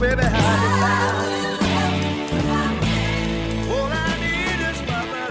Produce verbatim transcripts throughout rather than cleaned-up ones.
baby, how you find? All I need is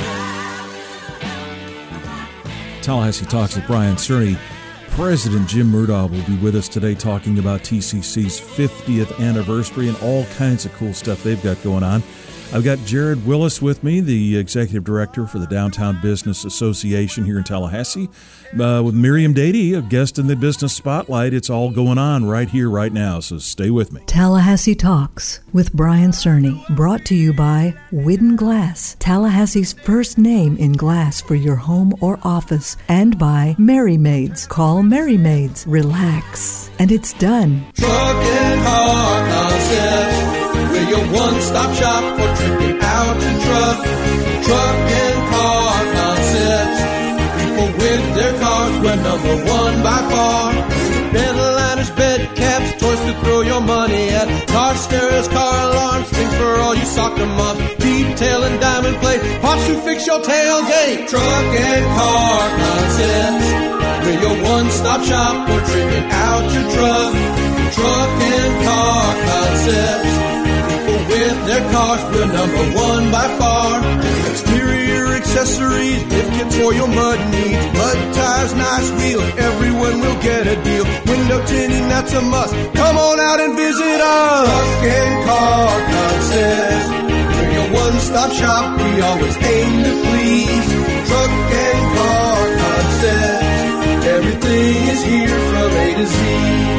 my brother. Tallahassee Talks with Brian Cerny. President Jim Murdaugh will be with us today talking about T C C's fiftieth anniversary and all kinds of cool stuff they've got going on. I've got Jared Willis with me, the executive director for the Downtown Business Association here in Tallahassee, uh, with Miriam Dady, a guest in the Business Spotlight. It's all going on right here, right now, so stay with me. Tallahassee Talks with Brian Cerny, brought to you by Widden Glass, Tallahassee's first name in glass for your home or office, and by Merry Maids. Call Merry Maids. Relax. And it's done. Truck and Car Concepts, we're your one-stop shop for tripping out and truck. Truck and Car Concepts, people with their cars, we're number one by far. Bed liners, bed caps, toys to throw your money at. Car stereos, car alarms, things for all you soccer moms. Detail and diamond plate, parts to fix your tailgate. Truck and Car Concepts, we're your one-stop shop for tripping out your truck. Truck and Car Concepts, people with their cars, we're number one by far. Exterior accessories, lift kits for your mud needs. Mud tires, nice wheels, everyone will get a deal. Window tinting, that's a must. Come on out and visit us. Truck and Car Concepts, we're your one-stop shop, we always aim to please. Truck and Car Concepts, everything is here from A to Z.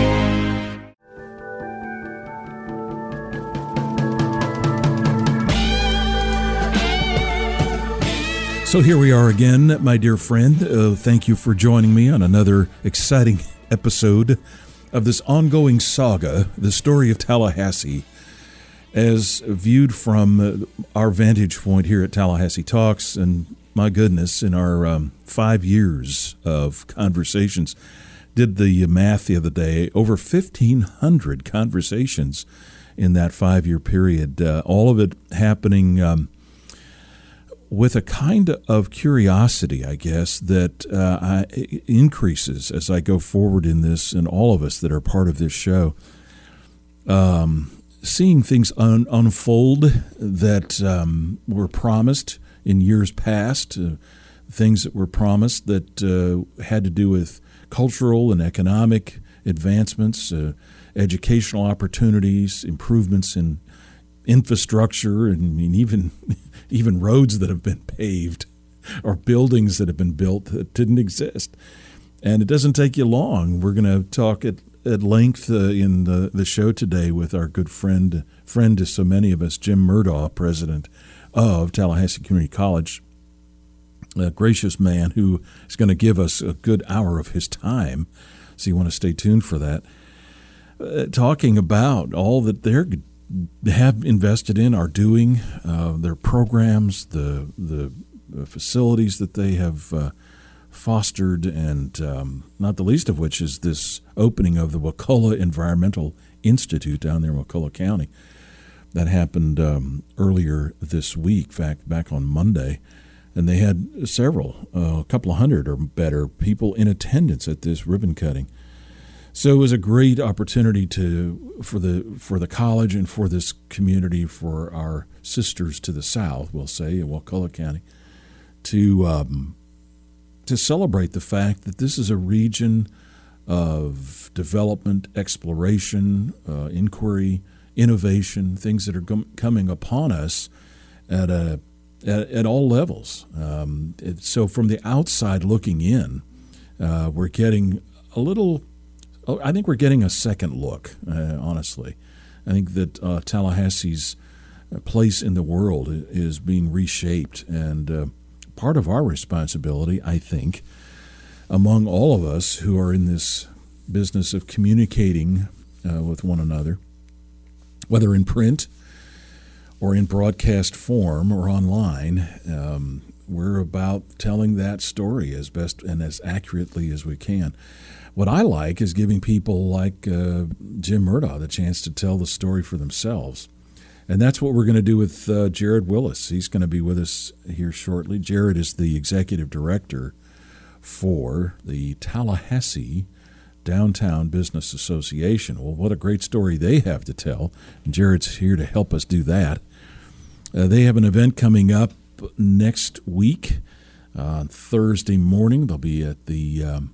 So here we are again, my dear friend. Uh, thank you for joining me on another exciting episode of this ongoing saga, the story of Tallahassee, as viewed from uh, our vantage point here at Tallahassee Talks. And my goodness, in our um, five years of conversations, did the math the other day, over fifteen hundred conversations in that five-year period, uh, all of it happening um, with a kind of curiosity, I guess, that uh, I, increases as I go forward in this, and all of us that are part of this show, um, seeing things un- unfold that um, were promised in years past, uh, things that were promised that uh, had to do with cultural and economic advancements, uh, educational opportunities, improvements in infrastructure, and I mean, even even roads that have been paved or buildings that have been built that didn't exist. And it doesn't take you long. We're going to talk at, at length uh, in the, the show today with our good friend, friend to so many of us, Jim Murdaugh, president of Tallahassee Community College, a gracious man who is going to give us a good hour of his time. So you want to stay tuned for that. Uh, talking about all that they're have invested in, are doing, uh, their programs, the the facilities that they have uh, fostered, and um, not the least of which is this opening of the Wakulla Environmental Institute down there in Wakulla County. That happened um, earlier this week, in fact, back on Monday, and they had several, uh, a couple of hundred or better people in attendance at this ribbon cutting. So it was a great opportunity to for the for the college and for this community, for our sisters to the south, we'll say, in Wakulla County, to um, to celebrate the fact that this is a region of development, exploration, uh, inquiry, innovation, things that are com- coming upon us at a at, at all levels. Um, it, so from the outside looking in, uh, we're getting a little. I think we're getting a second look, uh, honestly. I think that uh, Tallahassee's place in the world is being reshaped, and uh, part of our responsibility, I think, among all of us who are in this business of communicating uh, with one another, whether in print or in broadcast form or online, um, we're about telling that story as best and as accurately as we can. What I like is giving people like uh, Jim Murdaugh the chance to tell the story for themselves. And that's what we're going to do with uh, Jared Willis. He's going to be with us here shortly. Jared is the executive director for the Tallahassee Downtown Business Association. Well, what a great story they have to tell. And Jared's here to help us do that. Uh, they have an event coming up next week uh, on Thursday morning. They'll be at the um,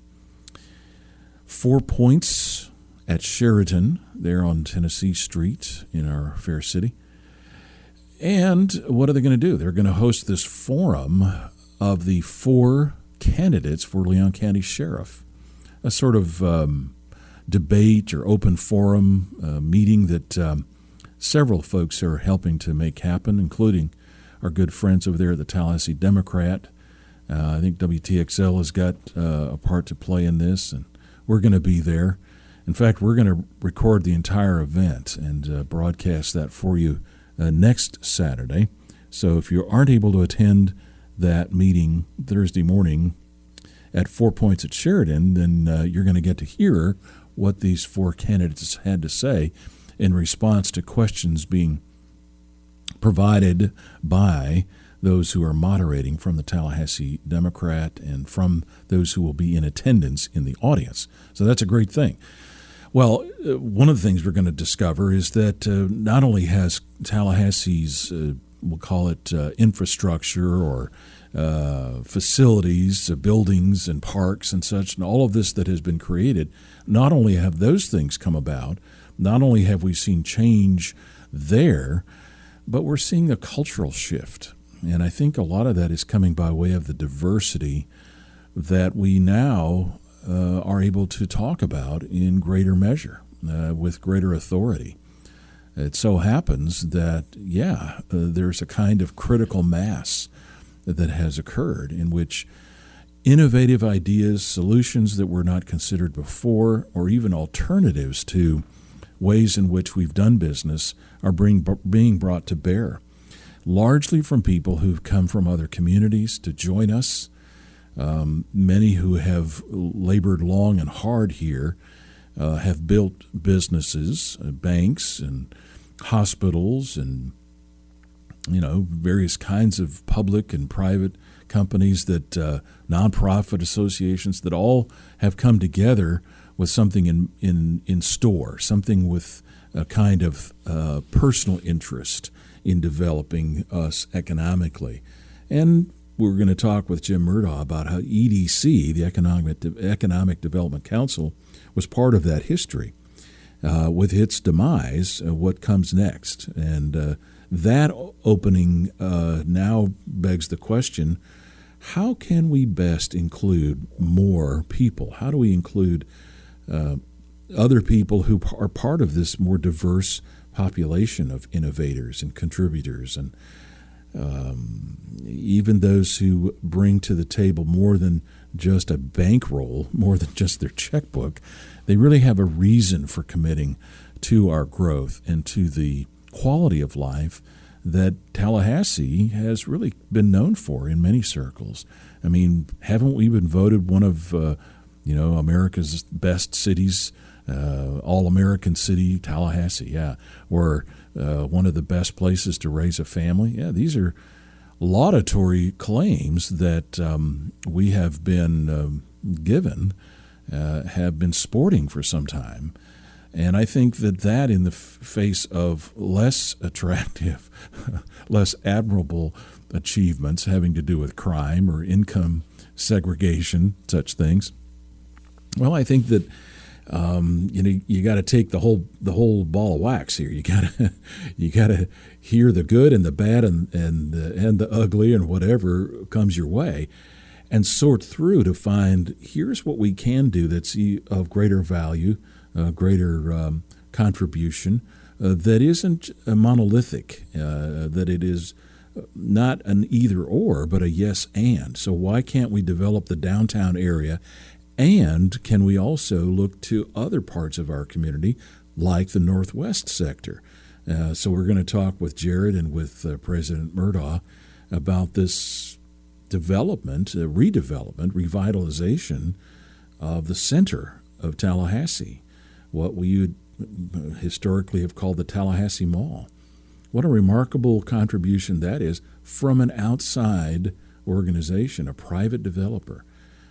Four Points at Sheraton there on Tennessee Street in our fair city. And what are they going to do? They're going to host this forum of the four candidates for Leon County Sheriff, a sort of um, debate or open forum uh, meeting that um, several folks are helping to make happen, including our good friends over there at the Tallahassee Democrat. Uh, I think W T X L has got uh, a part to play in this, and we're going to be there. In fact, we're going to record the entire event and uh, broadcast that for you uh, next Saturday. So if you aren't able to attend that meeting Thursday morning at Four Points at Sheridan, then uh, you're going to get to hear what these four candidates had to say in response to questions being provided by those who are moderating from the Tallahassee Democrat and from those who will be in attendance in the audience. So that's a great thing. Well, uh, one of the things we're going to discover is that uh, not only has Tallahassee's, uh, we'll call it uh, infrastructure or uh, facilities, uh, buildings and parks and such, and all of this that has been created, not only have those things come about, not only have we seen change there, but we're seeing a cultural shift. And I think a lot of that is coming by way of the diversity that we now uh, are able to talk about in greater measure, uh, with greater authority. It so happens that, yeah, uh, there's a kind of critical mass that has occurred in which innovative ideas, solutions that were not considered before, or even alternatives to ways in which we've done business are being, being brought to bear, largely from people who've come from other communities to join us, um, many who have labored long and hard here, uh, have built businesses, uh, banks and hospitals and, you know, various kinds of public and private companies, that uh, nonprofit associations that all have come together with something in, in, in store, something with a kind of uh, personal interest in developing us economically. And we're going to talk with Jim Murdaugh about how E D C, the Economic, De- Economic Development Council, was part of that history. Uh, with its demise, uh, what comes next? And uh, that opening uh, now begs the question, how can we best include more people? How do we include uh, other people who are part of this more diverse population of innovators and contributors, and um, even those who bring to the table more than just a bankroll, more than just their checkbook? They really have a reason for committing to our growth and to the quality of life that Tallahassee has really been known for in many circles. I mean, haven't we been voted one of, uh, you know, America's best cities? Uh, all-American city, Tallahassee, yeah, or uh, one of the best places to raise a family. Yeah, these are laudatory claims that um, we have been um, given, uh, have been sporting for some time. And I think that that in the f- face of less attractive, less admirable achievements having to do with crime or income segregation, such things, well, I think that Um, you know, you got to take the whole the whole ball of wax here. You got to you got to hear the good and the bad and and the, and the ugly and whatever comes your way, and sort through to find here's what we can do that's of greater value, uh, greater um, contribution, uh, that isn't a monolithic, uh, that it is not an either or, but a yes and. So why can't we develop the downtown area? And can we also look to other parts of our community, like the Northwest sector? Uh, so we're going to talk with Jared and with uh, President Murdaugh about this development, uh, redevelopment, revitalization of the center of Tallahassee, what we would historically have called the Tallahassee Mall. What a remarkable contribution that is from an outside organization, a private developer.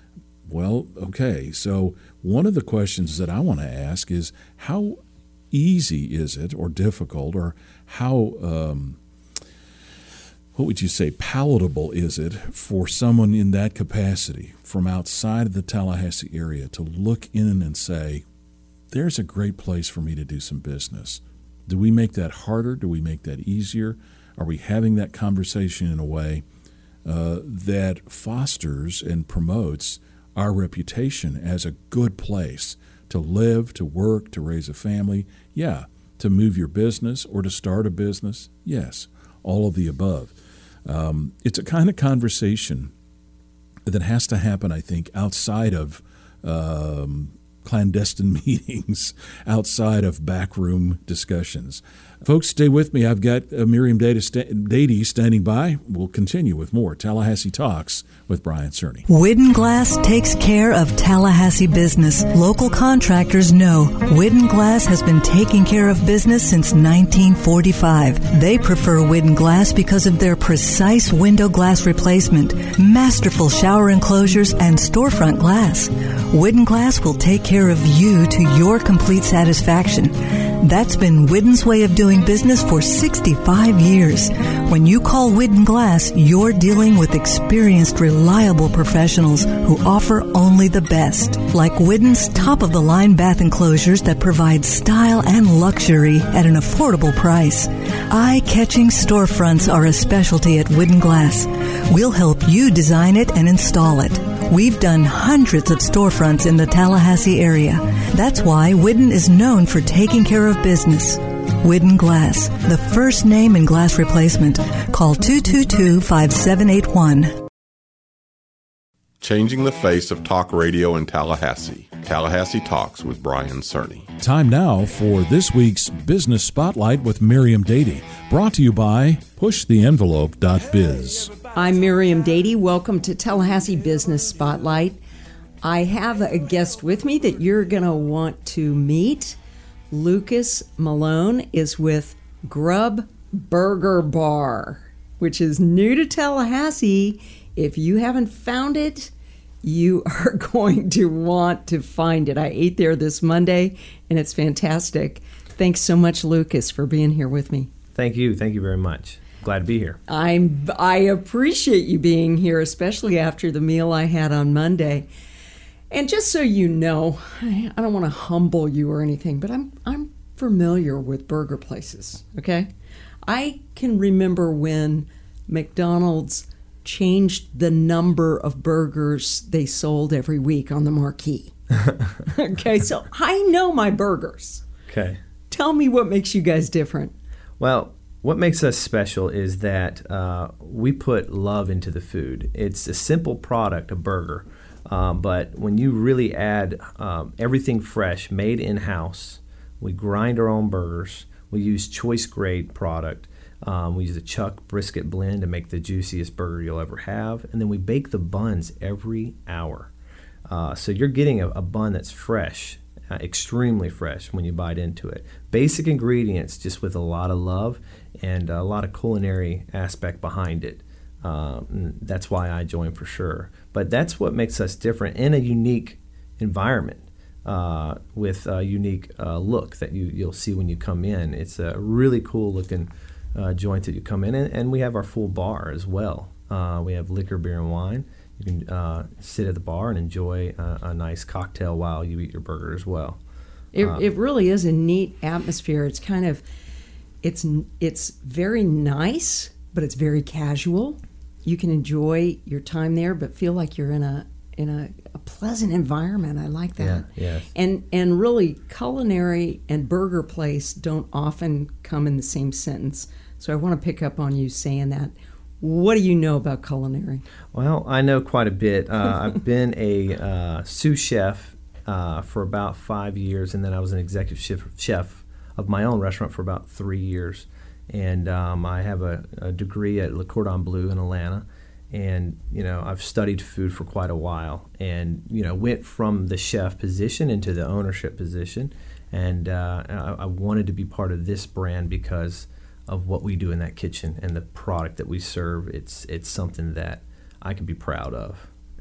Well, okay. So one of the questions that I want to ask is how easy is it, or difficult, or how, um, what would you say, palatable is it for someone in that capacity from outside of the Tallahassee area to look in and say, there's a great place for me to do some business? Do we make that harder? Do we make that easier? Are we having that conversation in a way uh, that fosters and promotes our reputation as a good place to live, to work, to raise a family? Yeah. To move your business or to start a business? Yes. All of the above. Um, it's a kind of conversation that has to happen, I think, outside of um, clandestine meetings, outside of backroom discussions. Folks, stay with me. I've got uh, Miriam Dady standing by. We'll continue with more Tallahassee Talks with Brian Cerny. Widden Glass takes care of Tallahassee business. Local contractors know Widden Glass has been taking care of business since nineteen forty-five. They prefer Widden Glass because of their precise window glass replacement, masterful shower enclosures, and storefront glass. Widden Glass will take care of you to your complete satisfaction. That's been Widden's way of doing business for sixty-five years. When you call Widden Glass, you're dealing with experienced, reliable professionals who offer only the best, like Widden's top-of-the-line bath enclosures that provide style and luxury at an affordable price. Eye-catching storefronts are a specialty at Widden Glass. We'll help you design it and install it. We've done hundreds of storefronts in the Tallahassee area. That's why Widden is known for taking care of business. Widden Glass, the first name in glass replacement. Call two two two, five seven eight one. Changing the face of talk radio in Tallahassee. Tallahassee Talks with Brian Cerny. Time now for this week's Business Spotlight with Miriam Dady, brought to you by push the envelope dot biz. I'm Miriam Dady. Welcome to Tallahassee Business Spotlight. I have a guest with me that you're going to want to meet. Lucas Malone is with Grub Burger Bar, which is new to Tallahassee. If you haven't found it, you are going to want to find it. I ate there this Monday, and it's fantastic. Thanks so much, Lucas, for being here with me. Thank you. Thank you very much. Glad to be here. I'm, I appreciate you being here, especially after the meal I had on Monday. And just so you know, I, I don't want to humble you or anything, but I'm I'm familiar with burger places, okay? I can remember when McDonald's changed the number of burgers they sold every week on the marquee. Okay, so I know my burgers. Okay. Tell me what makes you guys different. Well, what makes us special is that uh, we put love into the food. It's a simple product, a burger, uh, but when you really add um, everything fresh, made in-house, we grind our own burgers, we use choice grade product, um, we use a Chuck brisket blend to make the juiciest burger you'll ever have, and then we bake the buns every hour. Uh, so you're getting a, a bun that's fresh, uh, extremely fresh when you bite into it. Basic ingredients, just with a lot of love and a lot of culinary aspect behind it. Uh, that's why I joined for sure. But that's what makes us different in a unique environment uh, with a unique uh, look that you, you'll see when you come in. It's a really cool looking uh, joint that you come in, and, and we have our full bar as well. Uh, we have liquor, beer, and wine. You can uh, sit at the bar and enjoy a, a nice cocktail while you eat your burger as well. It, um, it really is a neat atmosphere. It's kind of, it's it's very nice, but it's very casual. You can enjoy your time there, but feel like you're in a in a, a pleasant environment. I like that. Yeah, yes. And and really, culinary and burger place don't often come in the same sentence. So I want to pick up on you saying that. What do you know about culinary? Well, I know quite a bit. Uh, I've been a uh, sous chef uh, for about five years, and then I was an executive chef, chef of my own restaurant for about three years. And um, I have a, a degree at Le Cordon Bleu in Atlanta, and you know I've studied food for quite a while, and you know went from the chef position into the ownership position, and uh, I, I wanted to be part of this brand because of what we do in that kitchen and the product that we serve. It's it's something that I can be proud of,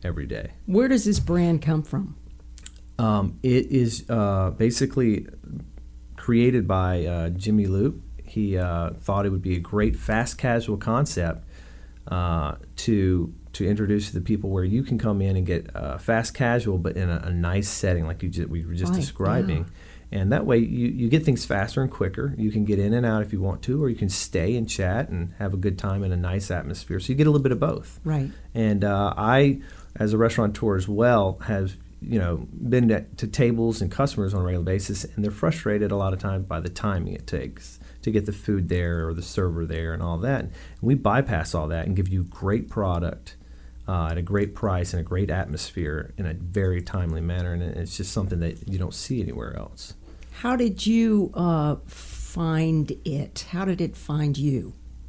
every day. Where does this brand come from? Um, it is uh, basically created by uh, Jimmy Loop. He uh, thought it would be a great fast casual concept uh, to to introduce to the people, where you can come in and get uh, fast casual, but in a, a nice setting, like you just, we were just Right, describing. yeah. And that way, you, you get things faster and quicker. You can get in and out if you want to, or you can stay and chat and have a good time in a nice atmosphere. So you get a little bit of both. Right. And uh, I, as a restaurateur as well, have you know been to, to tables and customers on a regular basis, and they're frustrated a lot of times by the timing it takes to get the food there or the server there and all that. And we bypass all that and give you great product uh, at a great price and a great atmosphere in a very timely manner. And it's just something that you don't see anywhere else. How did you uh, find it? How did it find you?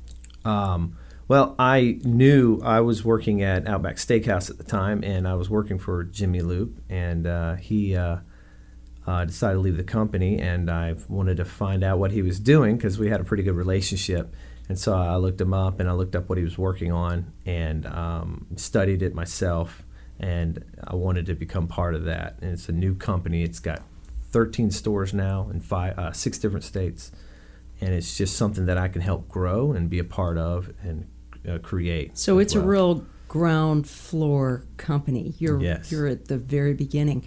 Um, well, I knew I was working at Outback Steakhouse at the time, and I was working for Jimmy Loop, and uh, he uh, uh, decided to leave the company, and I wanted to find out what he was doing because we had a pretty good relationship. And so I looked him up, and I looked up what he was working on, and um, studied it myself, and I wanted to become part of that. And it's a new company. It's got thirteen stores now in five, uh, six different states, and it's just something that I can help grow and be a part of and uh, create. So as it's a well. real ground floor company. You're Yes. you're at the very beginning.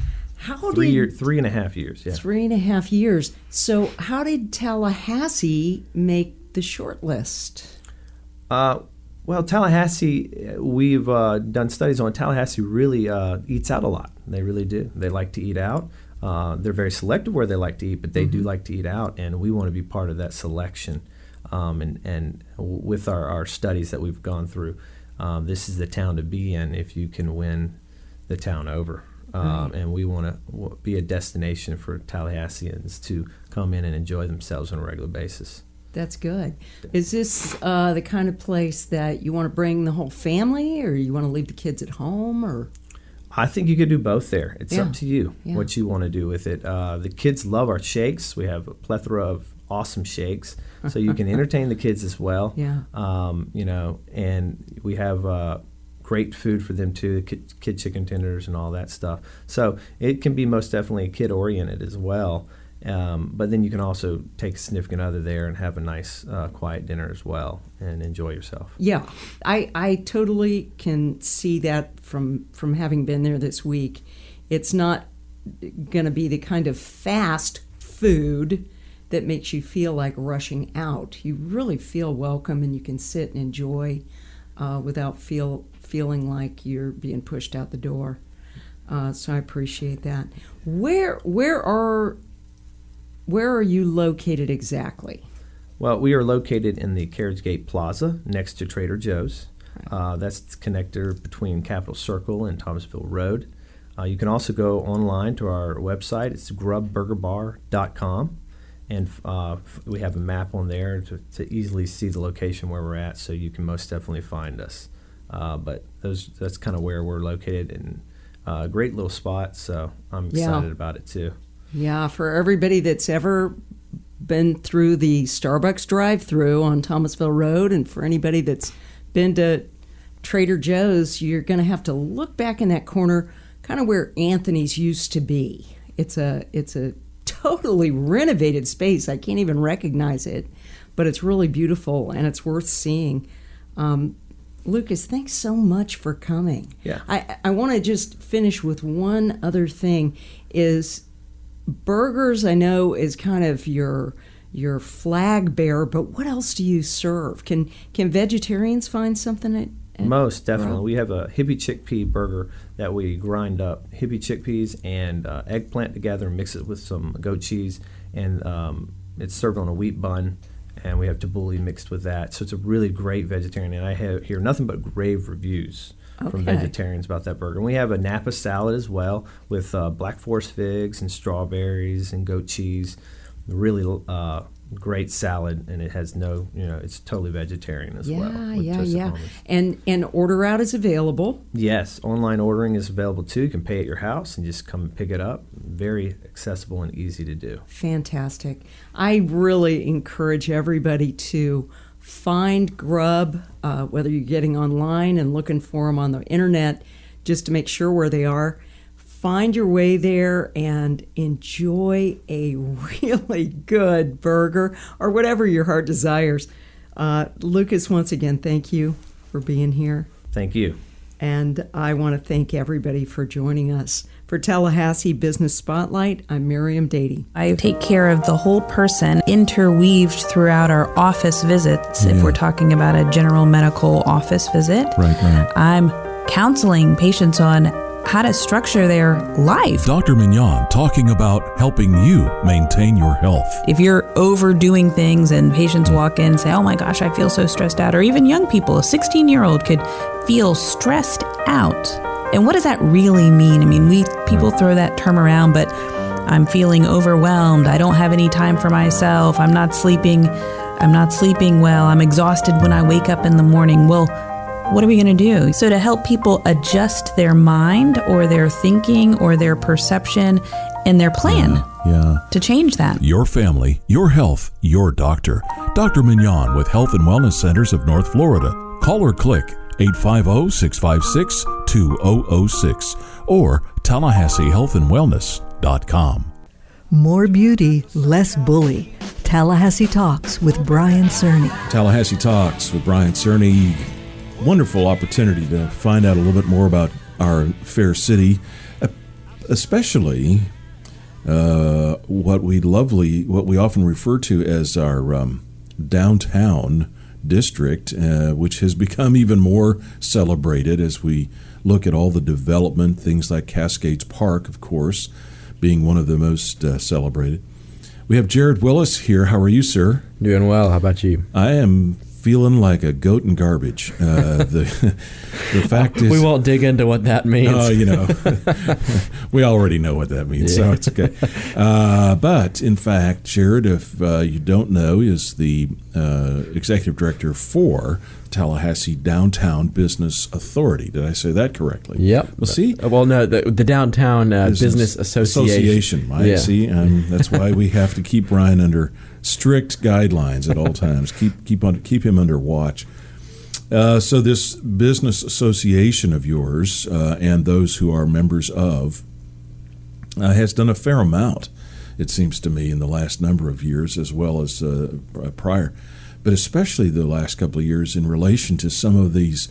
How three did year, three and a half years. Yeah. three and a half years? So how did Tallahassee make the short list? Uh, well, Tallahassee, uh, we've uh, done studies on Tallahassee. Really uh, eats out a lot. They really do. They like to eat out. Uh, they're very selective where they like to eat, but they Mm-hmm. do like to eat out, and we want to be part of that selection. Um, and and with our, our studies that we've gone through, um, this is the town to be in if you can win the town over. Um, Right. And we want to w- be a destination for Tallahasseans to come in and enjoy themselves on a regular basis. That's good. Is this uh, the kind of place that you want to bring the whole family, or you want to leave the kids at home, or? I think you could do both there. It's Yeah. up to you Yeah. what you want to do with it. Uh, the kids love our shakes. We have a plethora of awesome shakes, so you can entertain the kids as well. Yeah. Um, you know, and we have uh, great food for them too, kid, kid chicken tenders and all that stuff. So it can be most definitely kid oriented as well. Um, but then you can also take a significant other there and have a nice, uh, quiet dinner as well and enjoy yourself. Yeah, I, I totally can see that from from having been there this week. It's not going to be the kind of fast food that makes you feel like rushing out. You really feel welcome, and you can sit and enjoy uh, without feel feeling like you're being pushed out the door. Uh, so I appreciate that. Where where are where are you located exactly? Well, we are located in the Carriage Gate Plaza next to Trader Joe's. Uh, that's the connector between Capitol Circle and Thomasville Road. Uh, you can also go online to our website. It's grub burger bar dot com. And uh, f- we have a map on there to, to easily see the location where we're at, so you can most definitely find us. Uh, but those that's kind of where we're located, and a uh, great little spot, so I'm Yeah. excited about it too. Yeah, for everybody that's ever been through the Starbucks drive-through on Thomasville Road, and for anybody that's been to Trader Joe's, you're going to have to look back in that corner, kind of where Anthony's used to be. It's a it's a totally renovated space. I can't even recognize it, but it's really beautiful and it's worth seeing. Um, Lucas, thanks so much for coming. Yeah. I, I want to just finish with one other thing. Is burgers, I know, is kind of your your flag bearer, but what else do you serve? Can can vegetarians find something at, at Most definitely. Grub? We have a hippie chickpea burger that we grind up hippie chickpeas and uh, eggplant together and mix it with some goat cheese, and um, it's served on a wheat bun, and we have tabbouleh mixed with that. So it's a really great vegetarian, and I have, hear nothing but rave reviews from Okay. vegetarians about that burger. And we have a Napa salad as well with uh, black forest figs and strawberries and goat cheese. Really uh, great salad, and it has no, you know, it's totally vegetarian as Yeah, well. with yeah, toasted yeah. almonds. And and order out is available. Yes, online ordering is available too. You can pay at your house and just come and pick it up. Very accessible and easy to do. Fantastic. I really encourage everybody to find Grub, uh, whether you're getting online and looking for them on the internet. just to make sure where they are. Find your way there and enjoy a really good burger or whatever your heart desires. Uh, Lucas, once again, thank you for being here. Thank you. And I want to thank everybody for joining us. For Tallahassee Business Spotlight, I'm Miriam Dady. I take care of the whole person, interweaved throughout our office visits. Yeah. If we're talking about a general medical office visit, Right, right. I'm counseling patients on how to structure their life. Doctor Mignon talking about helping you maintain your health. If you're overdoing things and patients walk in and say, oh my gosh, I feel so stressed out, or even young people, a sixteen-year-old could feel stressed out. And what does that really mean? I mean, we people throw that term around, but I'm feeling overwhelmed. I don't have any time for myself. I'm not sleeping. I'm not sleeping well. I'm exhausted when I wake up in the morning. Well, what are we going to do? So to help people adjust their mind or their thinking or their perception and their plan Yeah. to change that. Your family, your health, your doctor. Doctor Mignon with Health and Wellness Centers of North Florida. Call or click eight five zero, six five six, two zero zero six or Tallahassee Health and Wellness dot com. More beauty, less bully. Tallahassee Talks with Brian Cerny. Tallahassee Talks with Brian Cerny. Wonderful opportunity to find out a little bit more about our fair city, especially uh, what we lovely, what we often refer to as our um, downtown district, uh, which has become even more celebrated as we look at all the development, things like Cascades Park, of course, being one of the most uh, celebrated. We have Jared Willis here. How are you, sir? Doing well. How about you? I am feeling like a goat in garbage. Uh, the the fact is, we won't dig into what that means. Oh, you know, we already know what that means, Yeah. so it's okay. Uh, but in fact, Jared, if uh, you don't know, is the uh, executive director for Tallahassee Downtown Business Authority. Did I say that correctly? Yep. Well, see, Uh, Well, no, the, the Downtown uh, Business, Association. Association. I Yeah. see. Um, that's why we have to keep Brian under strict guidelines at all times. Keep keep on keep him under watch. Uh, so this business association of yours uh, and those who are members of uh, has done a fair amount, it seems to me, in the last number of years, as well as uh, prior, but especially the last couple of years in relation to some of these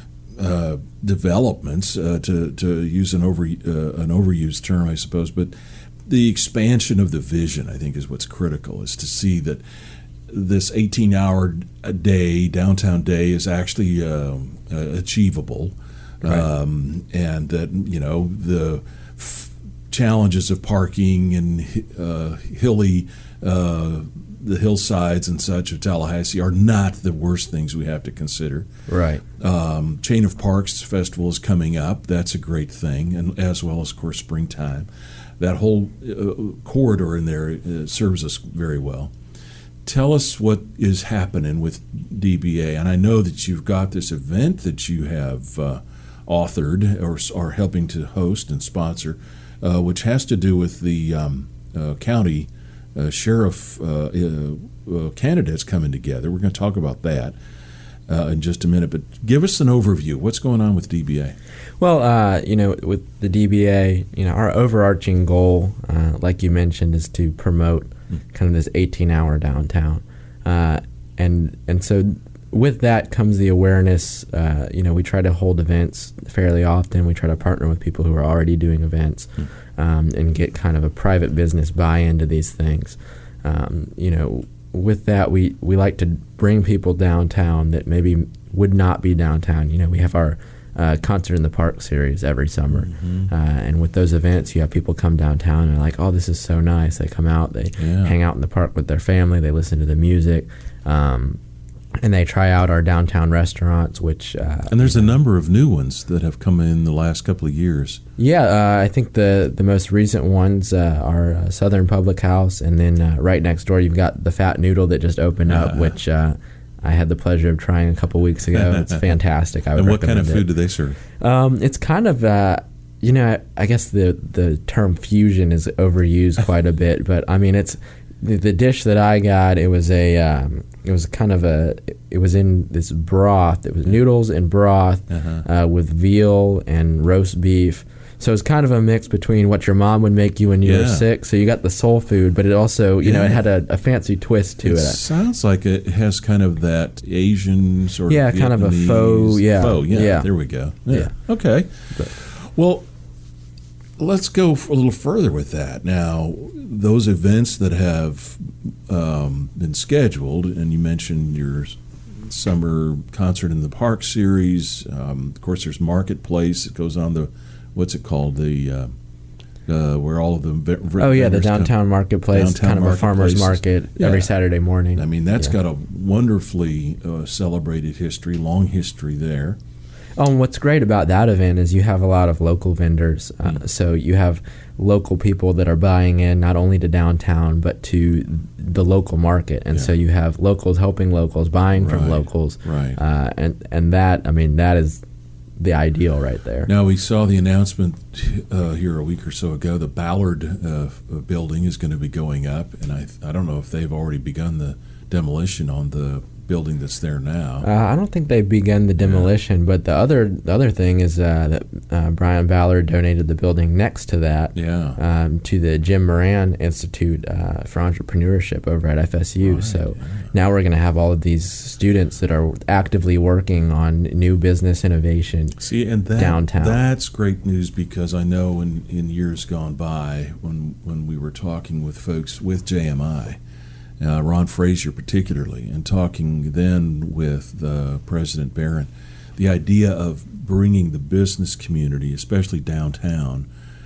uh, developments. Uh, to to use an over uh, an overused term, I suppose, but the expansion of the vision, I think, is what's critical, is to see that this eighteen-hour a day, downtown day, is actually uh, uh, achievable, Right. um, and that, you know, the f- challenges of parking and uh, hilly, uh, the hillsides and such of Tallahassee are not the worst things we have to consider. Right. Um, Chain of Parks Festival is coming up. That's a great thing, and as well as, of course, springtime. That whole uh, corridor in there uh, serves us very well. Tell us what is happening with D B A, and I know that you've got this event that you have uh, authored or are helping to host and sponsor, uh, which has to do with the um, uh, county uh, sheriff uh, uh, uh, candidates coming together. We're going to talk about that uh, in just a minute, but give us an overview. What's going on with D B A? Well, uh, you know, with the D B A, you know, our overarching goal, uh, like you mentioned, is to promote kind of this eighteen-hour downtown, uh, and and so with that comes the awareness. Uh, you know, we try to hold events fairly often. We try to partner with people who are already doing events, um, and get kind of a private business buy-in to these things. Um, you know, with that, we we like to bring people downtown that maybe would not be downtown. You know, we have our Uh, Concert in the Park series every summer. Mm-hmm. Uh, and with those events, you have people come downtown and are like, oh, this is so nice. They come out, they Yeah. hang out in the park with their family, they listen to the music, um, and they try out our downtown restaurants, which... Uh, And there's a number of new ones that have come in the last couple of years. Yeah, uh, I think the, the most recent ones uh, are uh, Southern Public House, and then uh, right next door you've got the Fat Noodle that just opened up, Uh, which... Uh, I had the pleasure of trying a couple weeks ago. It's fantastic. I would And what kind of recommend food it. do they serve? Um, it's kind of, uh, you know, I guess the the term fusion is overused quite a bit, but I mean, it's the, the dish that I got. It was a um, it was kind of a it was in this broth. It was noodles and broth Uh-huh. uh, with veal and roast beef. So it's kind of a mix between what your mom would make you when you were Yeah. sick. So you got the soul food, but it also, you know, it Yeah. had a, a fancy twist to It it. sounds like it has kind of that Asian sort Yeah, of kind of a Vietnamese- faux- yeah, faux, yeah, yeah. there we go. Yeah. Yeah. Okay. Well, let's go f- a little further with that. Now, those events that have um, been scheduled, and you mentioned your s- summer concert in the park series. Um, of course, there's Marketplace. It goes on the, what's it called? The uh, uh, where all of the ve- ve- Oh yeah, the vendors come- downtown marketplace, Downtown kind of a farmer's marketplaces. market Yeah. every Saturday morning. I mean, that's Yeah. got a wonderfully uh, celebrated history, long history there. Oh, and what's great about that event is you have a lot of local vendors. Uh, Mm. So you have local people that are buying in not only to downtown but to the local market, and Yeah. so you have locals helping locals, buying from Right, locals, right. Uh, and and that I mean that is the ideal right there. Now, we saw the announcement uh, here a week or so ago. The Ballard uh, f- building is going to be going up, and I I don't know if they've already begun the demolition on the building that's there now. Uh, I don't think they've begun the demolition, but the other the other thing is uh, that uh, Brian Ballard donated the building next to that Yeah. um, to the Jim Moran Institute uh, for Entrepreneurship over at F S U. Right, so yeah. now we're going to have all of these students that are actively working on new business innovation. See, and that, downtown. that's great news, because I know in, in years gone by, when when we were talking with folks with J M I, uh, Ron Frazier particularly, and talking then with uh, President Barron, the idea of bringing the business community, especially downtown,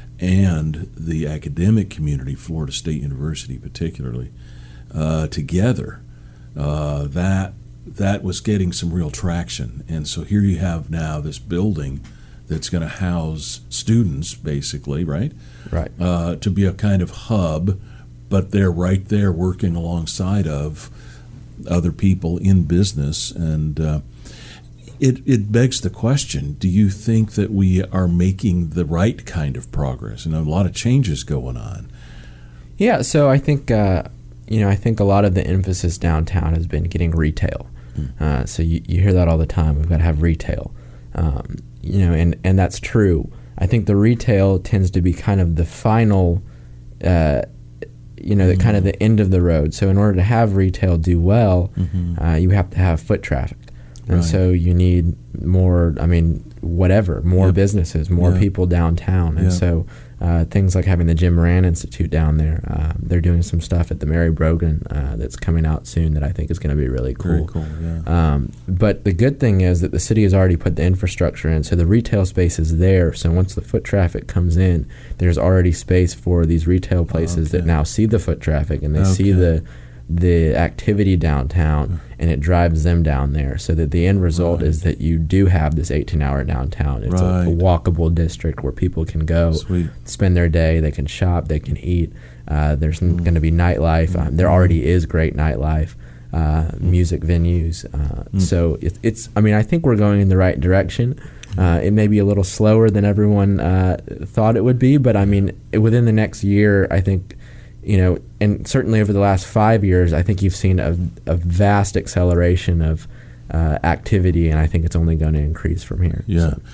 and the academic community, Florida State University particularly, uh, together, uh, that that was getting some real traction. And so here you have now this building that's going to house students, basically, right? Right. Uh, to be a kind of hub, but they're right there working alongside of other people in business. And uh, it, it begs the question, do you think that we are making the right kind of progress? You know, a lot of changes going on. Yeah, so I think uh, you know I think a lot of the emphasis downtown has been getting retail. Uh, so you, you hear that all the time. We've got to have retail, um, you know, and, and that's true. I think the retail tends to be kind of the final, uh, you know, the kind of the end of the road. So in order to have retail do well, Mm-hmm. uh, you have to have foot traffic, and Right. so you need more. I mean, whatever, more Yep. businesses, more Yeah. people downtown, and Yeah. so. Uh, things like having the Jim Moran Institute down there. Uh, they're doing some stuff at the Mary Brogan uh, that's coming out soon that I think is going to be really cool. Very cool, yeah. Um, but the good thing is that the city has already put the infrastructure in, so the retail space is there. So once the foot traffic comes in, there's already space for these retail places that Okay. now see the foot traffic and they see Okay. the the activity downtown, and it drives them down there. So that the end result Right. is that you do have this eighteen-hour downtown. It's a, a Right. walkable district where people can go Sweet. spend their day. They can shop. They can eat. Uh, there's Mm. going to be nightlife. Um, there already is great nightlife, uh, music venues. Uh, Mm. So it, it's. I mean, I think we're going in the right direction. Uh, it may be a little slower than everyone uh, thought it would be, but I mean, within the next year, I think, you know, and certainly over the last five years, I think you've seen a, a vast acceleration of uh, activity, and I think it's only going to increase from here. Yeah. So-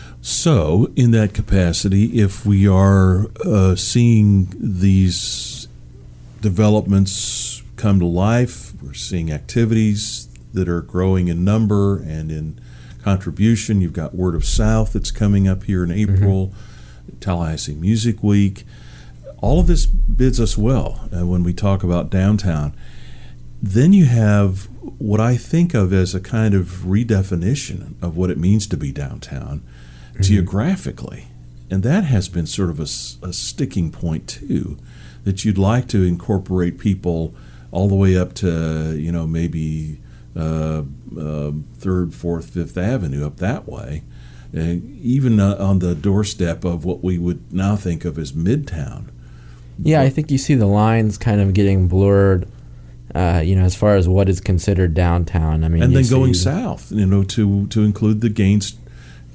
So, in that capacity, if we are uh, seeing these developments come to life, we're seeing activities that are growing in number and in contribution. You've got Word of South that's coming up here in April, Tallahassee Music Week. All of this bids us well uh, when we talk about downtown. Then you have what I think of as a kind of redefinition of what it means to be downtown geographically. And that has been sort of a, s- a sticking point too, that you'd like to incorporate people all the way up to, you know, maybe uh, uh, Third, Fourth, Fifth Avenue up that way, uh, even uh, on the doorstep of what we would now think of as Midtown. Yeah, I think you see the lines kind of getting blurred, uh, you know, as far as what is considered downtown. I mean, And you then going see- south, you know, to to include the Gaines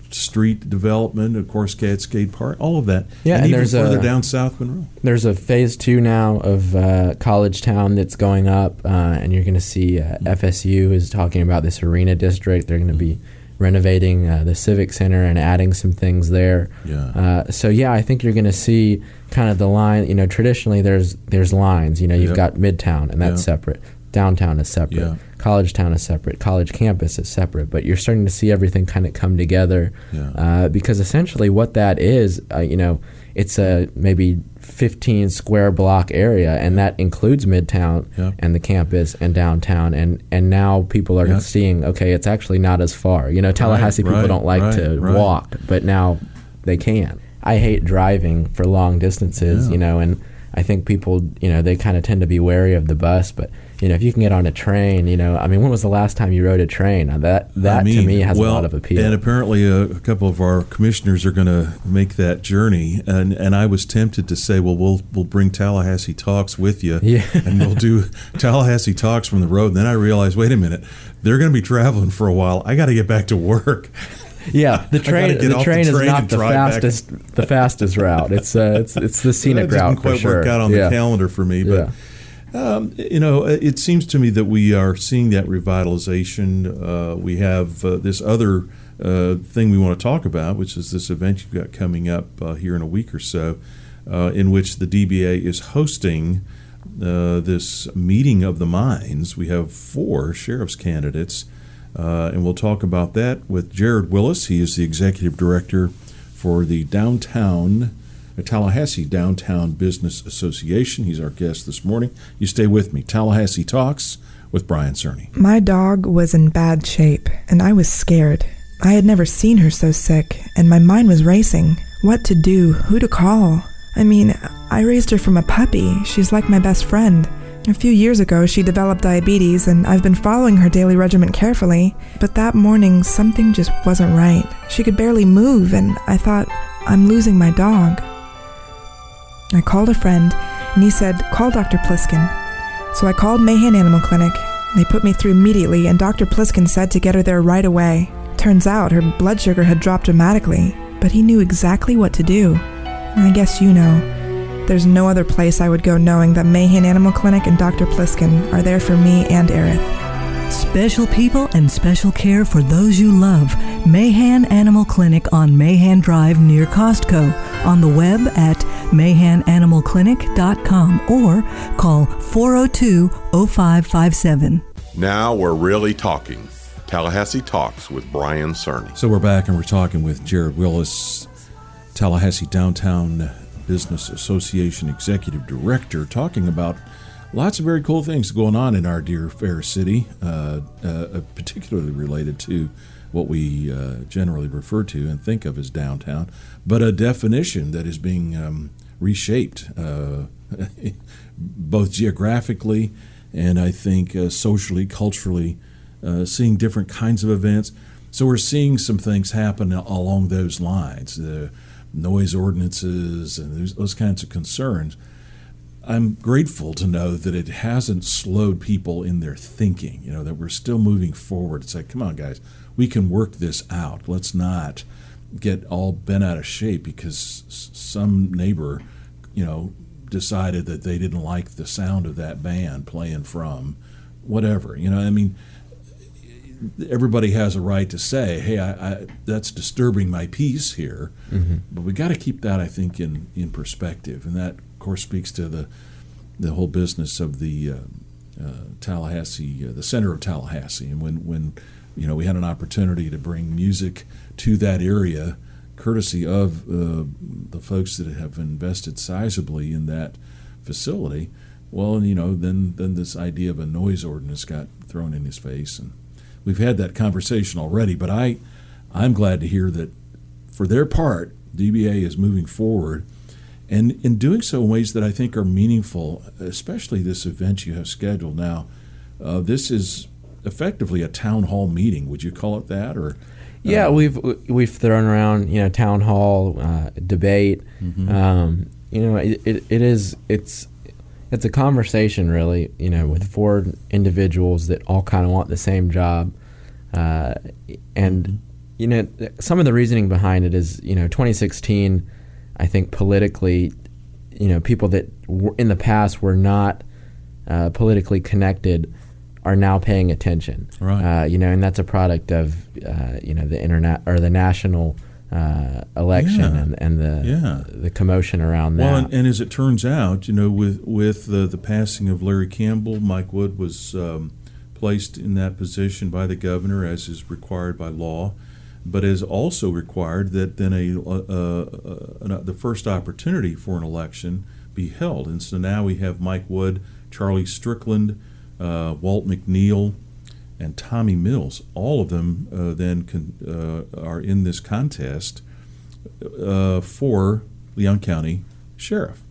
street development, of course, Cascade Park, all of that. Yeah, and, and even there's further a- down South Monroe. There's a phase two now of uh, College Town that's going up, uh, and you're going to see uh, F S U is talking about this arena district. They're going to be renovating uh, the Civic Center and adding some things there. Yeah. Uh, so yeah, I think you're going to see kind of the line. You know, traditionally there's there's lines. You know, you've Yep. got Midtown, and that's Yeah. separate. Downtown is separate. Yeah. College Town is separate. College Campus is separate. But you're starting to see everything kind of come together, Yeah. uh, because essentially what that is, uh, you know, it's a maybe fifteen square block area, and that includes Midtown Yeah. and the campus and downtown, and, and now people are Yeah. seeing, okay, it's actually not as far. You know, Tallahassee Right, people right, don't like right, to right. walk, but now they can. I hate driving for long distances, Yeah. you know, and I think people, you know, they kind of tend to be wary of the bus, but you know, if you can get on a train, you know, I mean, when was the last time you rode a train? Now, That that I mean, to me has well, a lot of appeal. And apparently, uh, a couple of our commissioners are going to make that journey. And and I was tempted to say, well, we'll we'll bring Tallahassee Talks with you, Yeah. and we'll do Tallahassee Talks from the road. And then I realized, wait a minute, they're going to be traveling for a while. I got to get back to work. Yeah, the I gotta train. get The off the train is train not and the drive back. fastest. The fastest route. It's uh, it's it's the scenic that didn't route for quite sure. work out on yeah. the calendar for me, but. Yeah. Um, you know, it seems to me that we are seeing that revitalization. Uh, we have uh, this other uh, thing we want to talk about, which is this event you've got coming up uh, here in a week or so, uh, in which the D B A is hosting uh, this meeting of the minds. We have four sheriff's candidates, uh, and we'll talk about that with Jared Willis. He is the executive director for the downtown Tallahassee Downtown Business Association. He's our guest this morning. You stay with me. Tallahassee Talks with Brian Cerny. My dog was in bad shape, and I was scared. I had never seen her so sick, and my mind was racing. What to do? Who to call? I mean, I raised her from a puppy. She's like my best friend. A few years ago, she developed diabetes, and I've been following her daily regimen carefully. But that morning, something just wasn't right. She could barely move, and I thought, I'm losing my dog. I called a friend, and he said, call Doctor Pliskin. So I called Mahan Animal Clinic. They put me through immediately, and Doctor Pliskin said to get her there right away. Turns out her blood sugar had dropped dramatically, but he knew exactly what to do. I guess you know. There's no other place I would go knowing that Mahan Animal Clinic and Doctor Pliskin are there for me and Aerith. Special people and special care for those you love. Mahan Animal Clinic on Mahan Drive near Costco. On the web at mahan animal clinic dot com or call four oh two oh five five seven. Now we're really talking. Tallahassee Talks with Brian Cerny. So we're back and we're talking with Jared Willis, Tallahassee Downtown Business Association Executive Director, talking about lots of very cool things going on in our dear fair city, uh, uh, particularly related to what we uh, generally refer to and think of as downtown, but a definition that is being um, reshaped uh, both geographically and I think uh, socially, culturally, uh, seeing different kinds of events. So we're seeing some things happen along those lines, the noise ordinances and those, those kinds of concerns. I'm grateful to know that it hasn't slowed people in their thinking, you know, that we're still moving forward. It's like, come on, guys, we can work this out. Let's not get all bent out of shape because some neighbor, you know, decided that they didn't like the sound of that band playing from whatever. You know, I mean, everybody has a right to say, hey, I, I, that's disturbing my peace here. Mm-hmm. But we got to keep that, I think, in, in perspective. And that, of course, speaks to the the whole business of the uh, uh, Tallahassee, uh, the center of Tallahassee. And when, when, you know, we had an opportunity to bring music to that area, courtesy of uh, the folks that have invested sizably in that facility, well, you know, then, then this idea of a noise ordinance got thrown in his face. And we've had that conversation already, but I, I'm glad to hear that for their part, D B A is moving forward and in doing so in ways that I think are meaningful, especially this event you have scheduled now. Uh, this is effectively a town hall meeting. Would you call it that? Or Yeah, uh, we've we've thrown around, you know, town hall uh, debate. Mm-hmm. Um, you know, it, it it is it's it's a conversation really, you know, with four individuals that all kind of want the same job, uh, and you know, some of the reasoning behind it is, you know, twenty sixteen, I think politically, you know, people that were in the past were not uh, politically connected are now paying attention. Right. Uh, you know, and that's a product of, uh, you know, the internet or the national uh, election Yeah. and, and the Yeah. the commotion around that. Well, and, and as it turns out, you know, with with the, the passing of Larry Campbell, Mike Wood was um, placed in that position by the governor, as is required by law, but is also required that then a, uh, uh, the first opportunity for an election be held. And so now we have Mike Wood, Charlie Strickland, uh, Walt McNeil, and Tommy Mills. All of them uh, then can, uh, are in this contest uh, for Leon County Sheriff.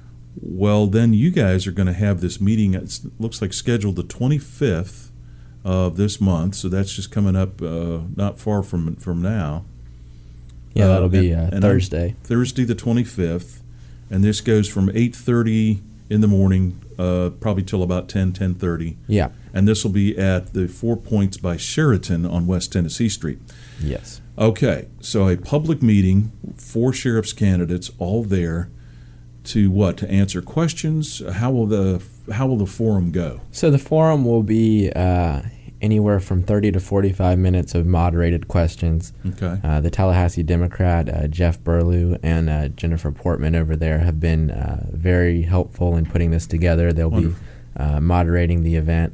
Well, then you guys are going to have this meeting. It looks like scheduled the twenty-fifth of this month, so that's just coming up uh, not far from from now. Yeah, that'll Uh, be and- uh, and Thursday. Thursday the twenty-fifth, and this goes from eight thirty in the morning, uh, probably till about ten, ten thirty. Yeah. And this will be at the Four Points by Sheraton on West Tennessee Street. Yes. Okay, so a public meeting, four sheriff's candidates, all there to what? To answer questions. How will the how will the forum go? So the forum will be uh, anywhere from thirty to forty-five minutes of moderated questions. Okay. Uh, the Tallahassee Democrat, uh, Jeff Burlew, and uh, Jennifer Portman over there have been uh, very helpful in putting this together. They'll Wonderful. be uh, moderating the event.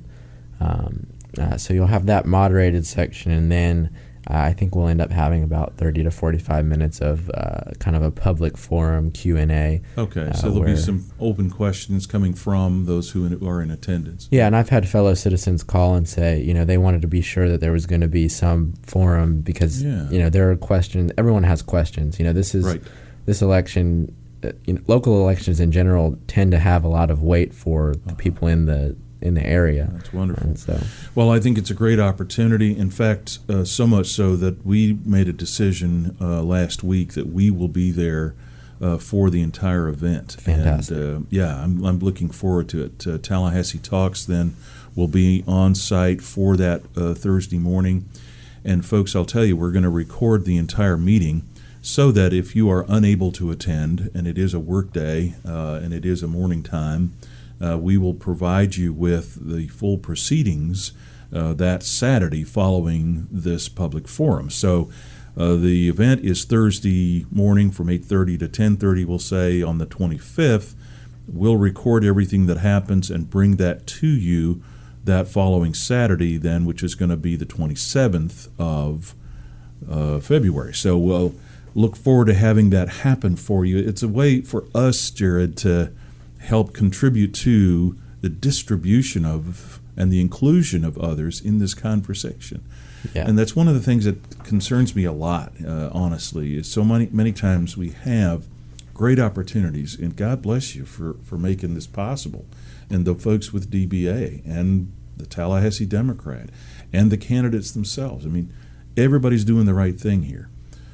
Um, uh, so you'll have that moderated section, and then uh, I think we'll end up having about thirty to forty-five minutes of uh, kind of a public forum Q and A. Okay, uh, so there'll where- be some open questions coming from those who in- are in attendance. Yeah, and I've had fellow citizens call and say, you know, they wanted to be sure that there was going to be some forum because, Yeah. you know, there are questions. Everyone has questions. You know, this is Right. this election. Uh, you know, local elections in general tend to have a lot of weight for the Uh-huh. people in the in the area. That's wonderful. And so, Well, I think it's a great opportunity. In fact, uh, so much so that we made a decision uh, last week that we will be there uh, for the entire event. Fantastic. And, uh, yeah, I'm, I'm looking forward to it. Uh, Tallahassee Talks then will be on site for that uh, Thursday morning. And folks, I'll tell you, we're going to record the entire meeting so that if you are unable to attend, and it is a work day uh, and it is a morning time, Uh, we will provide you with the full proceedings uh, that Saturday following this public forum. So uh, the event is Thursday morning from eight thirty to ten thirty, we'll say, on the twenty-fifth. We'll record everything that happens and bring that to you that following Saturday then, which is going to be the twenty-seventh of uh, February. So we'll look forward to having that happen for you. It's a way for us, Jared, to help contribute to the distribution of and the inclusion of others in this conversation. yeah. And that's one of the things that concerns me a lot, uh, honestly, is so many many times we have great opportunities, and God bless you for, for making this possible, and the folks with D B A and the Tallahassee Democrat and the candidates themselves. I mean, everybody's doing the right thing here.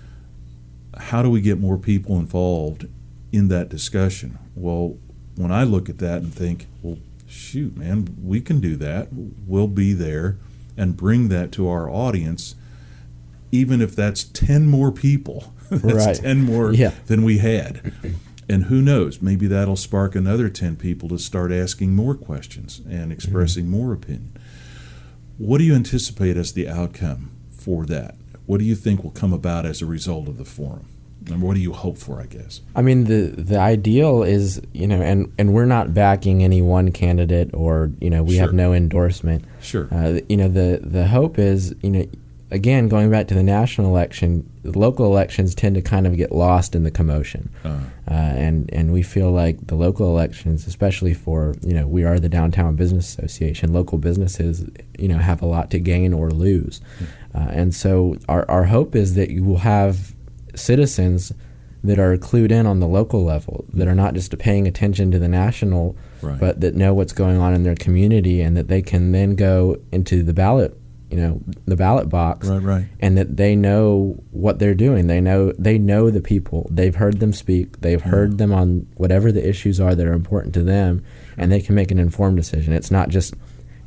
How do we get more people involved in that discussion? Well, when I look at that and think, well, shoot, man, we can do that. We'll be there and bring that to our audience, even if that's ten more people. That's Right. ten more Yeah. than we had. And who knows, maybe that'll spark another ten people to start asking more questions and expressing Mm-hmm. more opinion. What do you anticipate as the outcome for that? What do you think will come about as a result of the forum? And what do you hope for, I guess? I mean, the the ideal is, you know, and, and we're not backing any one candidate or, you know, we Sure. have no endorsement. Sure. Uh, you know, the, the hope is, you know, again, going back to the national election, the local elections tend to kind of get lost in the commotion. Uh, Uh, and, and we feel like the local elections, especially for, you know, we are the Downtown Business Association, local businesses, you know, have a lot to gain or lose. Uh, and so our, our hope is that you will have citizens that are clued in on the local level, that are not just paying attention to the national, Right. but that know what's going on in their community, and that they can then go into the ballot, you know, the ballot box, Right, right. and that they know what they're doing. They know they know the people. They've heard them speak. They've heard them on whatever the issues are that are important to them, and they can make an informed decision. It's not just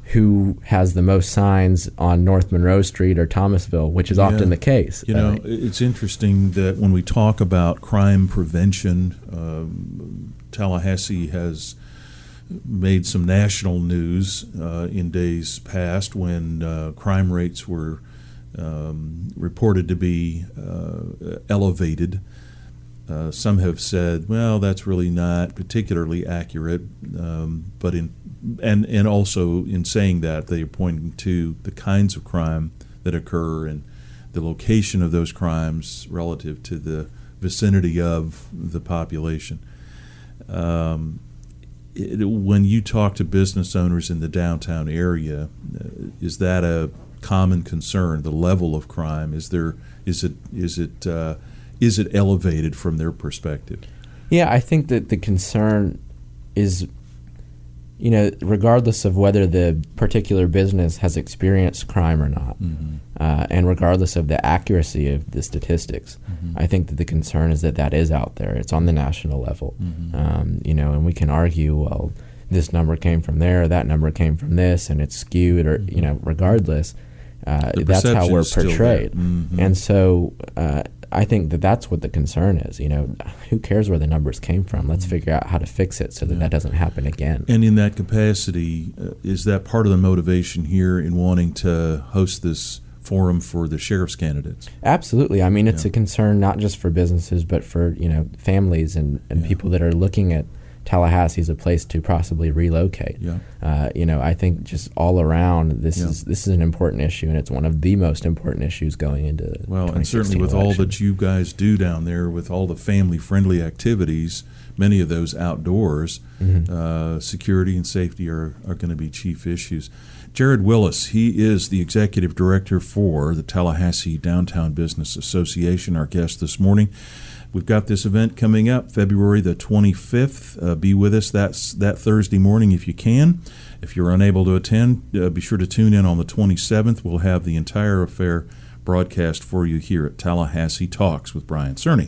who has the most signs on North Monroe Street or Thomasville, which is Yeah. often the case. You know, Uh, it's interesting that when we talk about crime prevention, um, Tallahassee has made some national news uh, in days past when uh, crime rates were um, reported to be uh, elevated. Uh, some have said, well, that's really not particularly accurate, um, but in and and also in saying that, they are pointing to the kinds of crime that occur and the location of those crimes relative to the vicinity of the population. Um, it, when you talk to business owners in the downtown area, uh, is that a common concern? The level of crime, is there is it is it uh, is it elevated from their perspective? Yeah, I think that the concern is, you know, regardless of whether the particular business has experienced crime or not, Mm-hmm. uh, and regardless of the accuracy of the statistics, Mm-hmm. I think that the concern is that that is out there. It's on the national level, Mm-hmm. um, you know, and we can argue, well, this number came from there, that number came from this, and it's skewed, or you know, regardless, uh, The that's how perception we're is still there. portrayed, Mhm. and so. Uh, I think that that's what the concern is. You know, who cares where the numbers came from? Let's figure out how to fix it so that Yeah. that doesn't happen again. And in that capacity, uh, is that part of the motivation here in wanting to host this forum for the sheriff's candidates? Absolutely. I mean, it's Yeah. a concern not just for businesses, but for, you know, families and, and Yeah. people that are looking at Tallahassee as a place to possibly relocate. Yeah. Uh, you know, I think just all around, this Yeah. is this is an important issue, and it's one of the most important issues going into the Well, and certainly with all that you guys do down there, with all the family-friendly activities, many of those outdoors, Mhm. uh, security and safety are, are going to be chief issues. Jared Willis, he is the executive director for the Tallahassee Downtown Business Association, our guest this morning. We've got this event coming up February the twenty-fifth. Uh, be with us that, that Thursday morning if you can. If you're unable to attend, uh, be sure to tune in on the twenty-seventh. We'll have the entire affair broadcast for you here at Tallahassee Talks with Brian Cerny.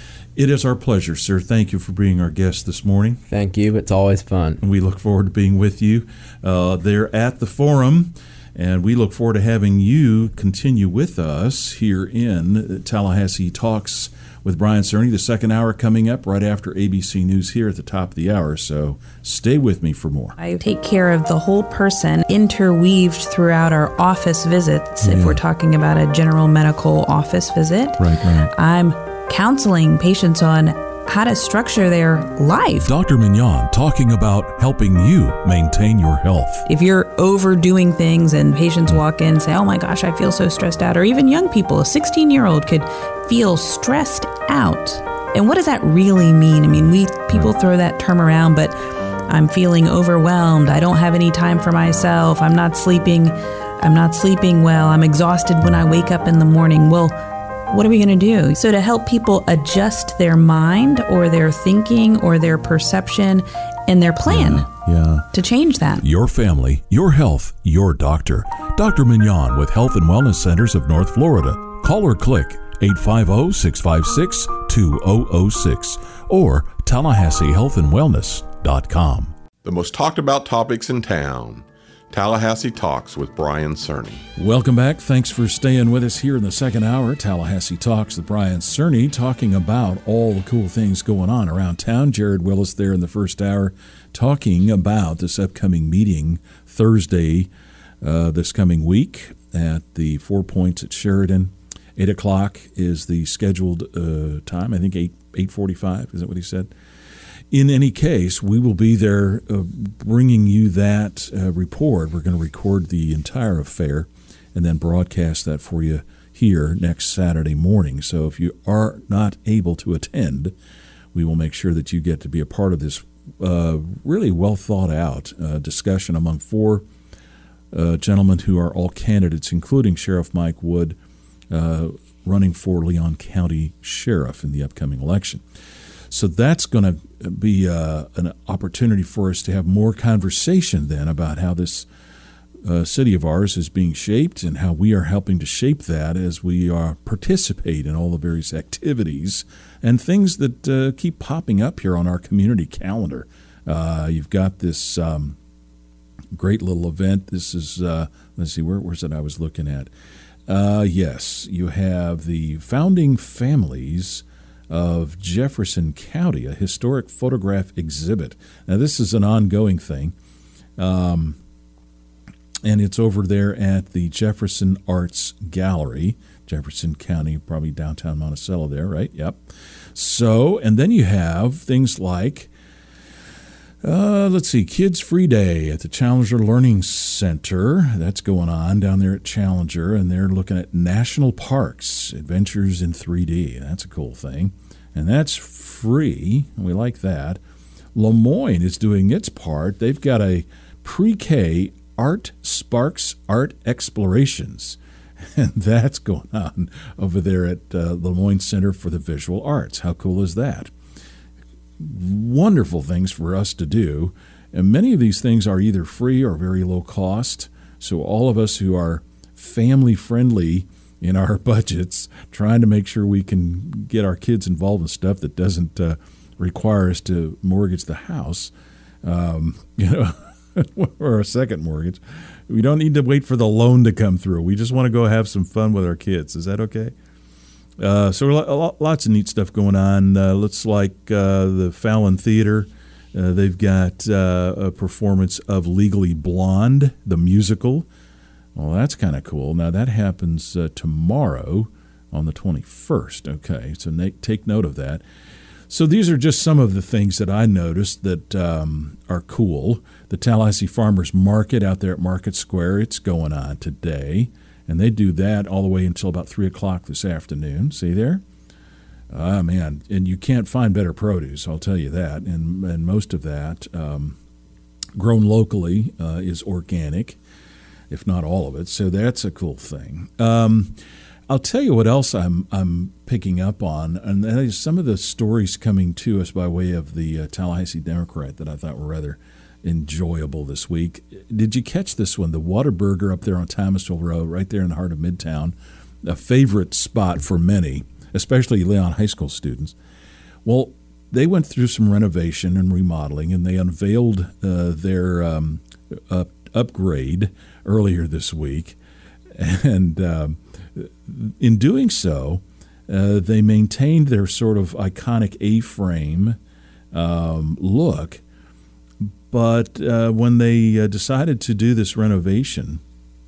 It is our pleasure, sir. Thank you for being our guest this morning. Thank you. It's always fun. And we look forward to being with you uh, there at the forum. And we look forward to having you continue with us here in Tallahassee Talks with Brian Cerny. The second hour coming up right after A B C News here at the top of the hour. So stay with me for more. I take care of the whole person, interweaved throughout our office visits. Yeah. If we're talking about a general medical office visit, Right, right. I'm counseling patients on how to structure their life. Doctor Mignon talking about helping you maintain your health. If you're overdoing things and patients walk in and say, oh my gosh, I feel so stressed out, or even young people, a sixteen-year-old could feel stressed out. And what does that really mean? I mean, we people throw that term around, but I'm feeling overwhelmed. I don't have any time for myself. I'm not sleeping. I'm not sleeping well. I'm exhausted when I wake up in the morning. Well, what are we going to do? So to help people adjust their mind or their thinking or their perception and their plan Yeah. to change that. Your family, your health, your doctor. Doctor Mignon with Health and Wellness Centers of North Florida. Call or click eight five zero, six five six, two zero zero six or Tallahassee Health and Wellness dot com. The most talked about topics in town. Tallahassee Talks with Brian Cerny. Welcome back. Thanks for staying with us here in the second hour. Tallahassee Talks with Brian Cerny, talking about all the cool things going on around town. Jared Willis there in the first hour talking about this upcoming meeting Thursday uh, this coming week at the Four Points at Sheridan. Eight o'clock is the scheduled uh, time. I think eight eight forty-five. Is that what he said? In any case, we will be there uh, bringing you that uh, report. We're going to record the entire affair and then broadcast that for you here next Saturday morning. So if you are not able to attend, we will make sure that you get to be a part of this uh, really well thought out uh, discussion among four uh, gentlemen who are all candidates, including Sheriff Mike Wood, uh, running for Leon County Sheriff in the upcoming election. So that's going to be uh, an opportunity for us to have more conversation then about how this uh, city of ours is being shaped and how we are helping to shape that as we uh, participate in all the various activities and things that uh, keep popping up here on our community calendar. Uh, you've got this um, Great little event. This is, uh, let's see, where was it I was looking at? Uh, yes, you have the Founding Families of Jefferson County, a historic photograph exhibit. Now, this is an ongoing thing, um, and it's over there at the Jefferson Arts Gallery, Jefferson County, probably downtown Monticello there, right? Yep. So, and then you have things like, uh, let's see, Kids Free Day at the Challenger Learning Center. That's going on down there at Challenger, and they're looking at national parks, adventures in three D. That's a cool thing, and that's free. We like that. Lemoyne is doing its part. They've got a pre-K Art Sparks Art Explorations, and that's going on over there at uh, Lemoyne Center for the Visual Arts. How cool is that? Wonderful things for us to do, and many of these things are either free or very low cost. So all of us who are family friendly in our budgets, trying to make sure we can get our kids involved in stuff that doesn't uh, require us to mortgage the house, um, you know, or a second mortgage. We don't need to wait for the loan to come through. We just want to go have some fun with our kids. Is that okay? Uh, so lots of neat stuff going on. Uh, looks like uh, the Fallon Theater, uh, they've got uh, a performance of Legally Blonde, the musical. Well, that's kind of cool. Now, that happens uh, tomorrow on the twenty-first. Okay, so na- take note of that. So these are just some of the things that I noticed that um, are cool. The Tallahassee Farmers Market out there at Market Square, it's going on today. And they do that all the way until about three o'clock this afternoon. See there? Ah, man. And you can't find better produce, I'll tell you that. And, and most of that, um, grown locally, uh, is organic, if not all of it. So that's a cool thing. Um, I'll tell you what else I'm I'm picking up on, and that is some of the stories coming to us by way of the uh, Tallahassee Democrat that I thought were rather enjoyable this week. Did you catch this one? The Whataburger up there on Thomasville Road, right there in the heart of Midtown, a favorite spot for many, especially Leon High School students. Well, they went through some renovation and remodeling, and they unveiled uh, their um, up, upgrade earlier this week. And um, in doing so, uh, they maintained their sort of iconic A-frame um, look. But uh, when they uh, decided to do this renovation,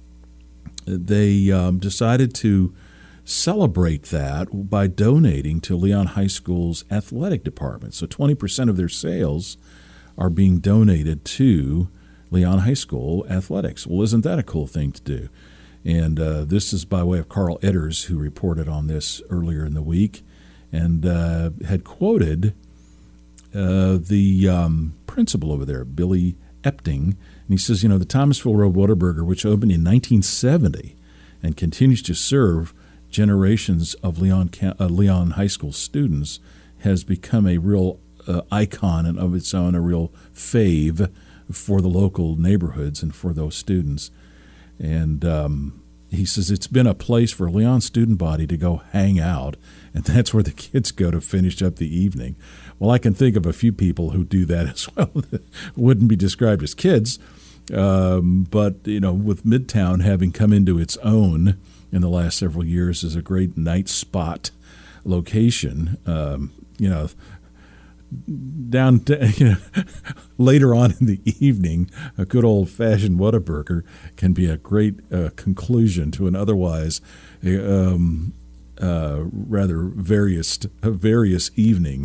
they um, decided to celebrate that by donating to Leon High School's athletic department. So twenty percent of their sales are being donated to Leon High School athletics. Well, isn't that a cool thing to do? And uh, this is by way of Carl Edders, who reported on this earlier in the week and uh, had quoted uh, the um, principal over there, Billy Epting. And he says, you know, the Thomasville Road Whataburger, which opened in nineteen seventy and continues to serve generations of Leon, uh, Leon High School students, has become a real uh, icon and of its own, a real fave for the local neighborhoods and for those students. And um, he says it's been a place for Leon's student body to go hang out, and that's where the kids go to finish up the evening. Well, I can think of a few people who do that as well that wouldn't be described as kids. Um, but, you know, with Midtown having come into its own in the last several years as a great night spot location, um, you know, down to, you know, later on in the evening, a good old-fashioned Whataburger can be a great uh, conclusion to an otherwise um, uh, rather various various evening.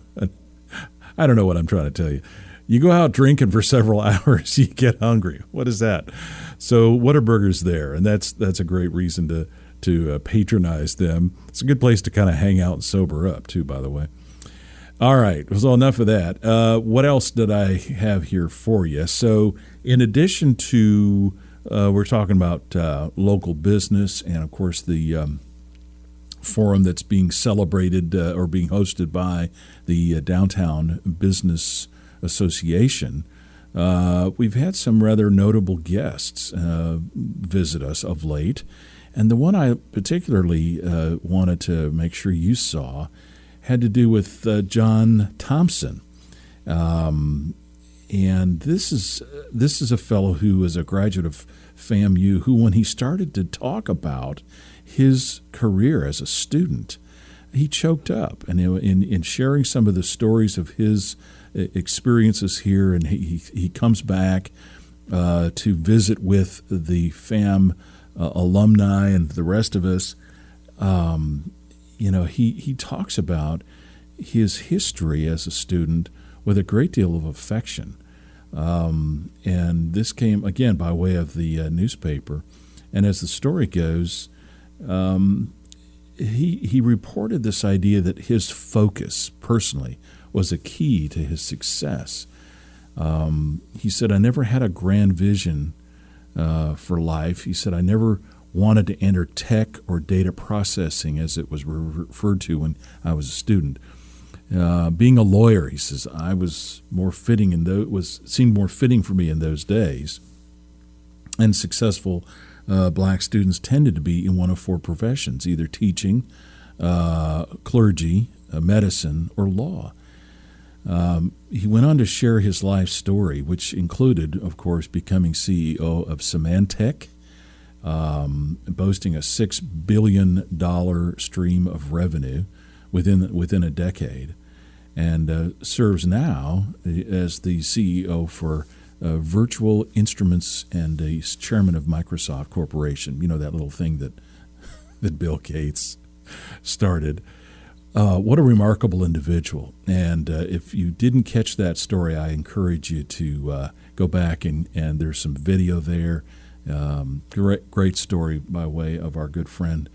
I don't know what I'm trying to tell you. You go out drinking for several hours, you get hungry. What is that? So Whataburger's there, and that's that's a great reason to to uh, patronize them. It's a good place to kind of hang out and sober up too, by the way. All right, so enough of that. Uh, what else did I have here for you? So in addition to, uh, we're talking about uh, local business and, of course, the um, forum that's being celebrated uh, or being hosted by the uh, Downtown Business Association. Uh, we've had some rather notable guests uh, visit us of late. And the one I particularly uh, wanted to make sure you saw had to do with uh, John Thompson. Um, and this is this is a fellow who is a graduate of FAMU, who, when he started to talk about his career as a student, he choked up. And in, in sharing some of the stories of his experiences here, and he, he comes back uh, to visit with the FAM uh, alumni and the rest of us, um, you know, he, he talks about his history as a student with a great deal of affection. Um, and this came, again, by way of the uh, newspaper. And as the story goes, um, he, he reported this idea that his focus, personally, was a key to his success. Um, he said, I never had a grand vision uh, for life. He said, I never wanted to enter tech or data processing, as it was re- referred to when I was a student. Uh, being a lawyer, he says, I was more fitting in those was seemed more fitting for me in those days. And successful uh, black students tended to be in one of four professions, either teaching, uh, clergy, uh, medicine, or law. Um, he went on to share his life story, which included, of course, becoming C E O of Symantec, um, boasting a six billion dollars stream of revenue within within a decade, and uh, serves now as the C E O for uh, Virtual Instruments and he's chairman of Microsoft Corporation. You know, that little thing that that Bill Gates started. Uh, what a remarkable individual. And uh, if you didn't catch that story, I encourage you to uh, go back, and, and there's some video there. Um, great, great story by way of our good friend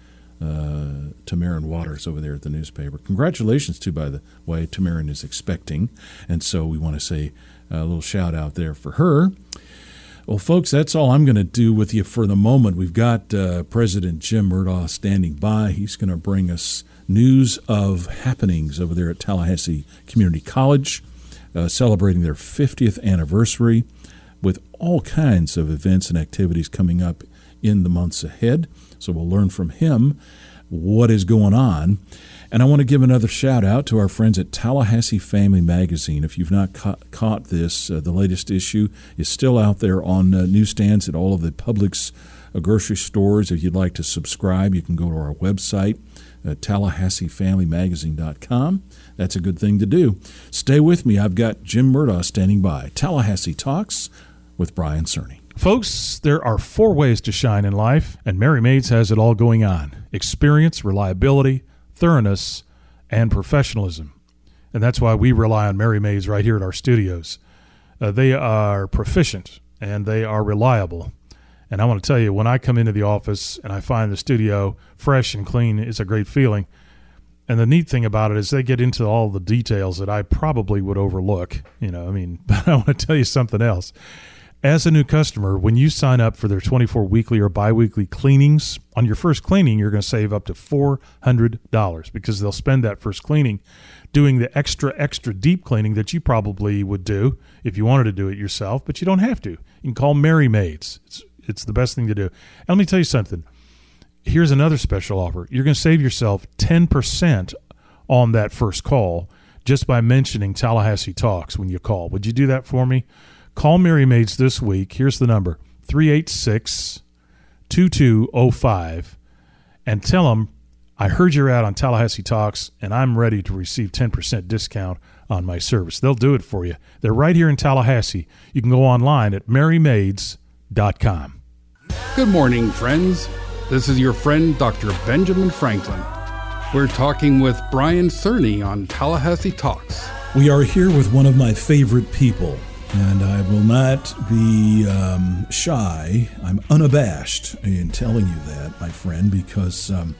Uh, Tamarin Waters over there at the newspaper. Congratulations, too, by the way. Tamarin is expecting, and so we want to say a little shout out there for her. Well, folks, that's all I'm going to do with you for the moment. We've got uh, President Jim Murdaugh standing by. He's going to bring us news of happenings over there at Tallahassee Community College, uh, celebrating their fiftieth anniversary, with all kinds of events and activities coming up in the months ahead. So we'll learn from him what is going on. And I want to give another shout out to our friends at Tallahassee Family Magazine. If you've not ca- caught this, uh, the latest issue is still out there on uh, newsstands at all of the Publix uh, grocery stores. If you'd like to subscribe, you can go to our website, uh, Tallahassee Family Magazine dot com. That's a good thing to do. Stay with me. I've got Jim Murdaugh standing by. Tallahassee Talks with Brian Cerny. Folks, there are four ways to shine in life, and Mary Maids has it all going on. Experience, reliability, thoroughness, and professionalism. And that's why we rely on Mary Maids right here at our studios. Uh, they are proficient, and they are reliable. And I want to tell you, when I come into the office and I find the studio fresh and clean, it's a great feeling. And the neat thing about it is they get into all the details that I probably would overlook. You know, I mean, but I want to tell you something else. As a new customer, when you sign up for their twenty-four weekly or biweekly cleanings, on your first cleaning, you're going to save up to four hundred dollars because they'll spend that first cleaning doing the extra, extra deep cleaning that you probably would do if you wanted to do it yourself, but you don't have to. You can call Mary Maids. It's, it's the best thing to do. And let me tell you something. Here's another special offer. You're going to save yourself ten percent on that first call just by mentioning Tallahassee Talks when you call. Would you do that for me? Call Mary Maids this week. Here's the number, three eight six, two two zero five, and tell them, I heard you're out on Tallahassee Talks, and I'm ready to receive ten percent discount on my service. They'll do it for you. They're right here in Tallahassee. You can go online at Mary Maids dot com. Good morning, friends. This is your friend, Doctor Benjamin Franklin. We're talking with Brian Cerny on Tallahassee Talks. We are here with one of my favorite people. And I will not be um, shy. I'm unabashed in telling you that, my friend, because um,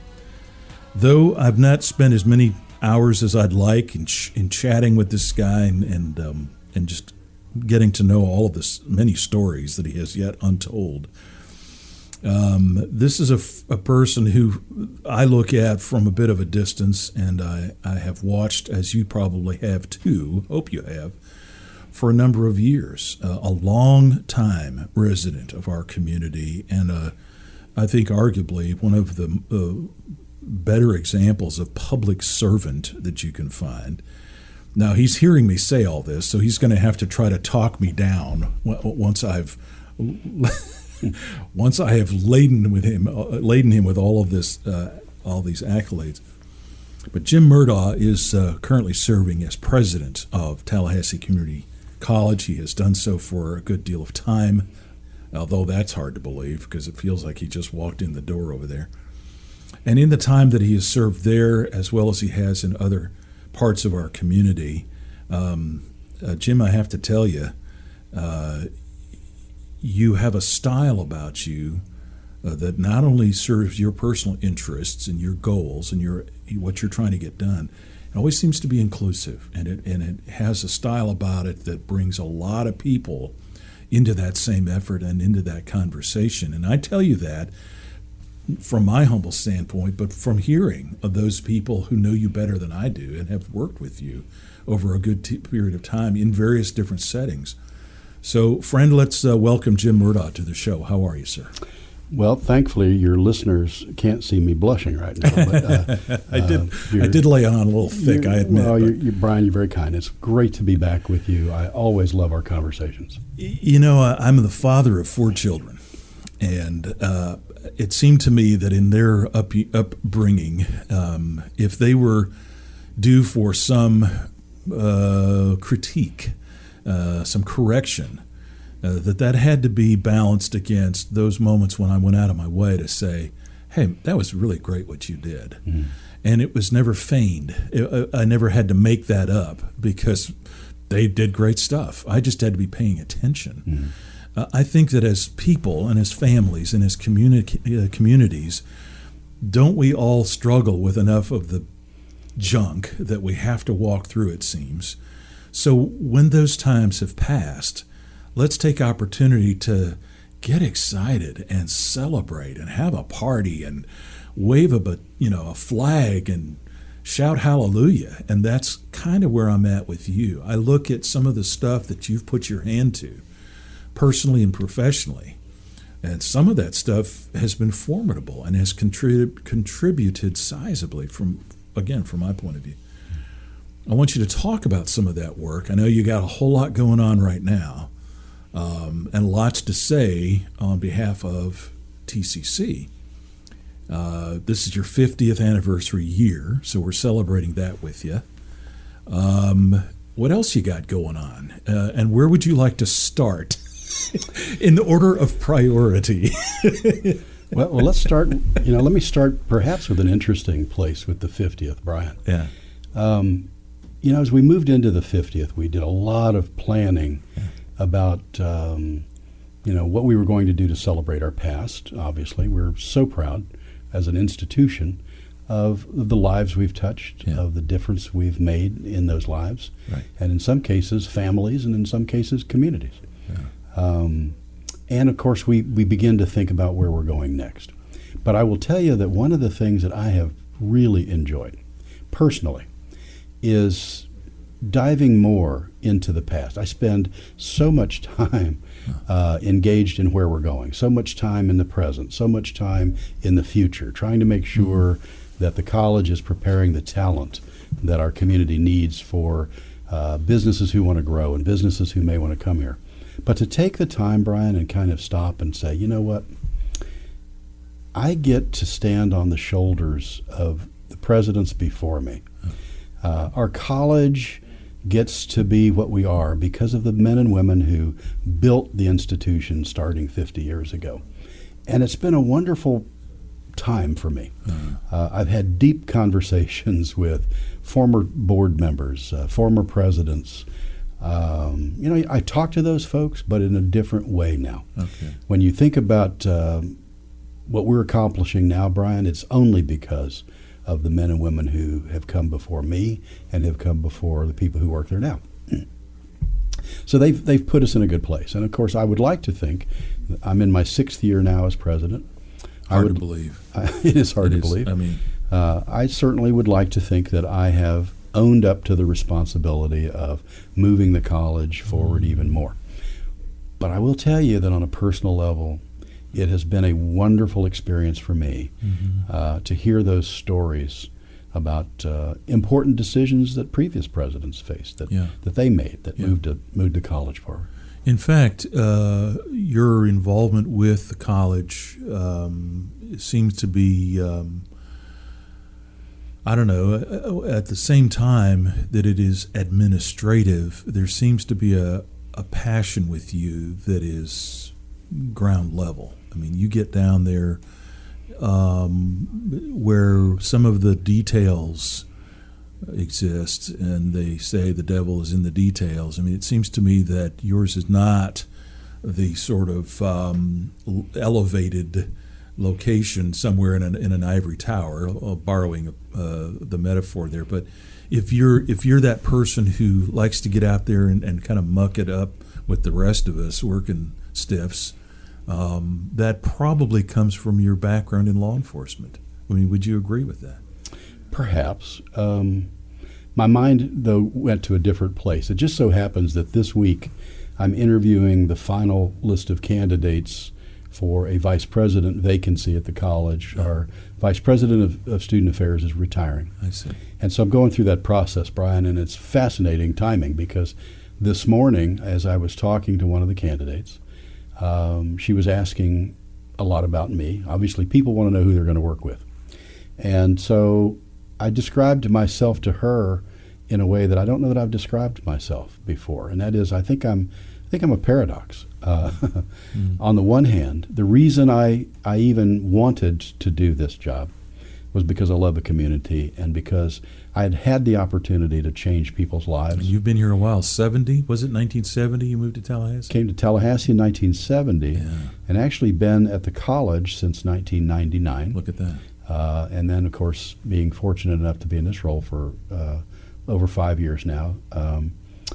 though I've not spent as many hours as I'd like in, ch- in chatting with this guy and and, um, and just getting to know all of this many stories that he has yet untold, um, this is a, f- a person who I look at from a bit of a distance, and I, I have watched, as you probably have too, hope you have, for a number of years, uh, a long time resident of our community, and uh, I think arguably one of the uh, better examples of public servant that you can find. Now, he's hearing me say all this, so he's going to have to try to talk me down w- once I've once I have laden with him, uh, laden him with all of this, uh, all these accolades. But Jim Murdaugh is uh, currently serving as president of Tallahassee Community College. He has done so for a good deal of time, although that's hard to believe because it feels like he just walked in the door over there. And in the time that he has served there, as well as he has in other parts of our community, um, uh, Jim, I have to tell you, uh, you have a style about you uh, that not only serves your personal interests and your goals and your what you're trying to get done, it always seems to be inclusive, and it and it has a style about it that brings a lot of people into that same effort and into that conversation. And I tell you that from my humble standpoint, but from hearing of those people who know you better than I do and have worked with you over a good t- period of time in various different settings. So, friend, let's uh, welcome Jim Murdaugh to the show. How are you, sir? Well, thankfully, your listeners can't see me blushing right now. But, uh, I did. Uh, I did lay on a little thick. I admit. Well, you're, you're, Brian, you're very kind. It's great to be back with you. I always love our conversations. You know, I'm the father of four children, and uh, it seemed to me that in their up, upbringing, um, if they were due for some uh, critique, uh, some correction, uh, that that had to be balanced against those moments when I went out of my way to say, hey, that was really great what you did. Mm. And it was never feigned. It, I never had to make that up because they did great stuff. I just had to be paying attention. Mm. Uh, I think that as people and as families and as communi- uh, communities, don't we all struggle with enough of the junk that we have to walk through, it seems. So when those times have passed, let's take opportunity to get excited and celebrate and have a party and wave a, you know, a flag and shout hallelujah. And that's kind of where I'm at with you. I look at some of the stuff that you've put your hand to, personally and professionally, and some of that stuff has been formidable and has contrib- contributed sizably from, again, from my point of view. I want you to talk about some of that work. I know you got a whole lot going on right now, um, and lots to say on behalf of T C C. Uh, this is your fiftieth anniversary year, so we're celebrating that with you. Um, what else you got going on, uh, and where would you like to start in the order of priority? well, well, let's start. You know, let me start perhaps with an interesting place with the fiftieth, Brian. Yeah. Um, you know, as we moved into the fiftieth, we did a lot of planning yeah. about, um, you know, what we were going to do to celebrate our past. Obviously, we're so proud as an institution of the lives we've touched, yeah. of the difference we've made in those lives, right. and in some cases, families, and in some cases, communities. Yeah. Um, and, of course, we, we begin to think about where we're going next. But I will tell you that one of the things that I have really enjoyed, personally, is diving more into the past. I spend so much time uh, engaged in where we're going, so much time in the present, so much time in the future, trying to make sure mm-hmm. that the college is preparing the talent that our community needs for uh, businesses who want to grow and businesses who may want to come here. But to take the time, Brian, and kind of stop and say, you know what, I get to stand on the shoulders of the presidents before me. Uh, our college gets to be what we are because of the men and women who built the institution starting fifty years ago. And it's been a wonderful time for me. Uh-huh. Uh, I've had deep conversations with former board members, uh, former presidents. Um, you know, I talk to those folks, but in a different way now. Okay. When you think about uh, what we're accomplishing now, Brian, it's only because of the men and women who have come before me and have come before the people who work there now. So they've they've put us in a good place. And of course, I would like to think I'm in my sixth year now as president. Hard I would, to believe. I, it is hard it to is, believe. I mean, uh, I certainly would like to think that I have owned up to the responsibility of moving the college forward mm-hmm. even more. But I will tell you that on a personal level, it has been a wonderful experience for me mm-hmm. uh, to hear those stories about uh, important decisions that previous presidents faced that Yeah. that they made that Yeah. moved to moved the college forward. In fact, uh, your involvement with the college um, seems to be, um, I don't know, at the same time that it is administrative, there seems to be a, a passion with you that is ground level. I mean, you get down there um, where some of the details exist, and they say the devil is in the details. I mean, it seems to me that yours is not the sort of um, elevated location somewhere in an, in an ivory tower, uh, borrowing uh, the metaphor there. But if you're if you're that person who likes to get out there and, and kind of muck it up with the rest of us working stiffs, um, that probably comes from your background in law enforcement. I mean, would you agree with that? Perhaps. Um, my mind, though, went to a different place. It just so happens that this week I'm interviewing the final list of candidates for a vice president vacancy at the college. Oh. Our vice president of, of student affairs is retiring. I see. And so I'm going through that process, Brian, and it's fascinating timing because this morning, as I was talking to one of the candidates, um, she was asking a lot about me. Obviously, people want to know who they're going to work with. And so I described myself to her in a way that I don't know that I've described myself before, and that is I think I'm I think I'm a paradox. Uh, mm. On the one hand, the reason I, I even wanted to do this job was because I love the community and because I had had the opportunity to change people's lives. And you've been here a while. seventy? Was it nineteen seventy you moved to Tallahassee? Came to Tallahassee in nineteen seventy, yeah. and actually been at the college since nineteen ninety-nine. Look at that. Uh, and then, of course, being fortunate enough to be in this role for uh, over five years now. Um,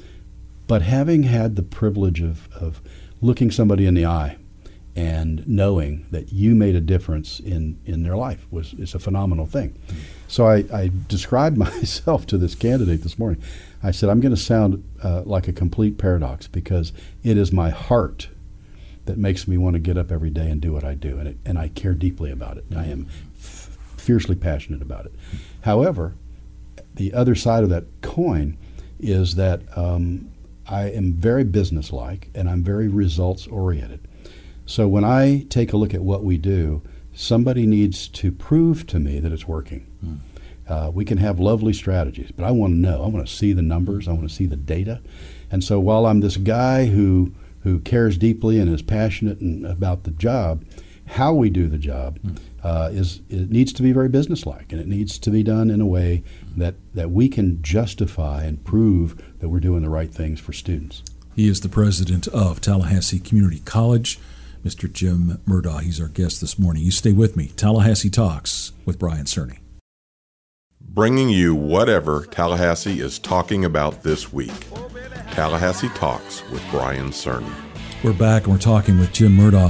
but having had the privilege of, of looking somebody in the eye and knowing that you made a difference in, in their life was is a phenomenal thing. Mm-hmm. So I, I described myself to this candidate this morning. I said, I'm going to sound uh, like a complete paradox because it is my heart that makes me want to get up every day and do what I do, and it, and I care deeply about it. I am f- fiercely passionate about it. However, the other side of that coin is that um, I am very businesslike and I'm very results oriented. So when I take a look at what we do, somebody needs to prove to me that it's working. Mm. Uh, we can have lovely strategies, but I want to know. I want to see the numbers. I want to see the data. And so while I'm this guy who who cares deeply and is passionate and about the job, how we do the job mm. uh, is it needs to be very businesslike, and it needs to be done in a way that, that we can justify and prove that we're doing the right things for students. He is the president of Tallahassee Community College, Mister Jim Murdaugh. He's our guest this morning. You stay with me. Tallahassee Talks with Brian Cerny. Bringing you whatever Tallahassee is talking about this week. Tallahassee Talks with Brian Cerny. We're back and we're talking with Jim Murdaugh.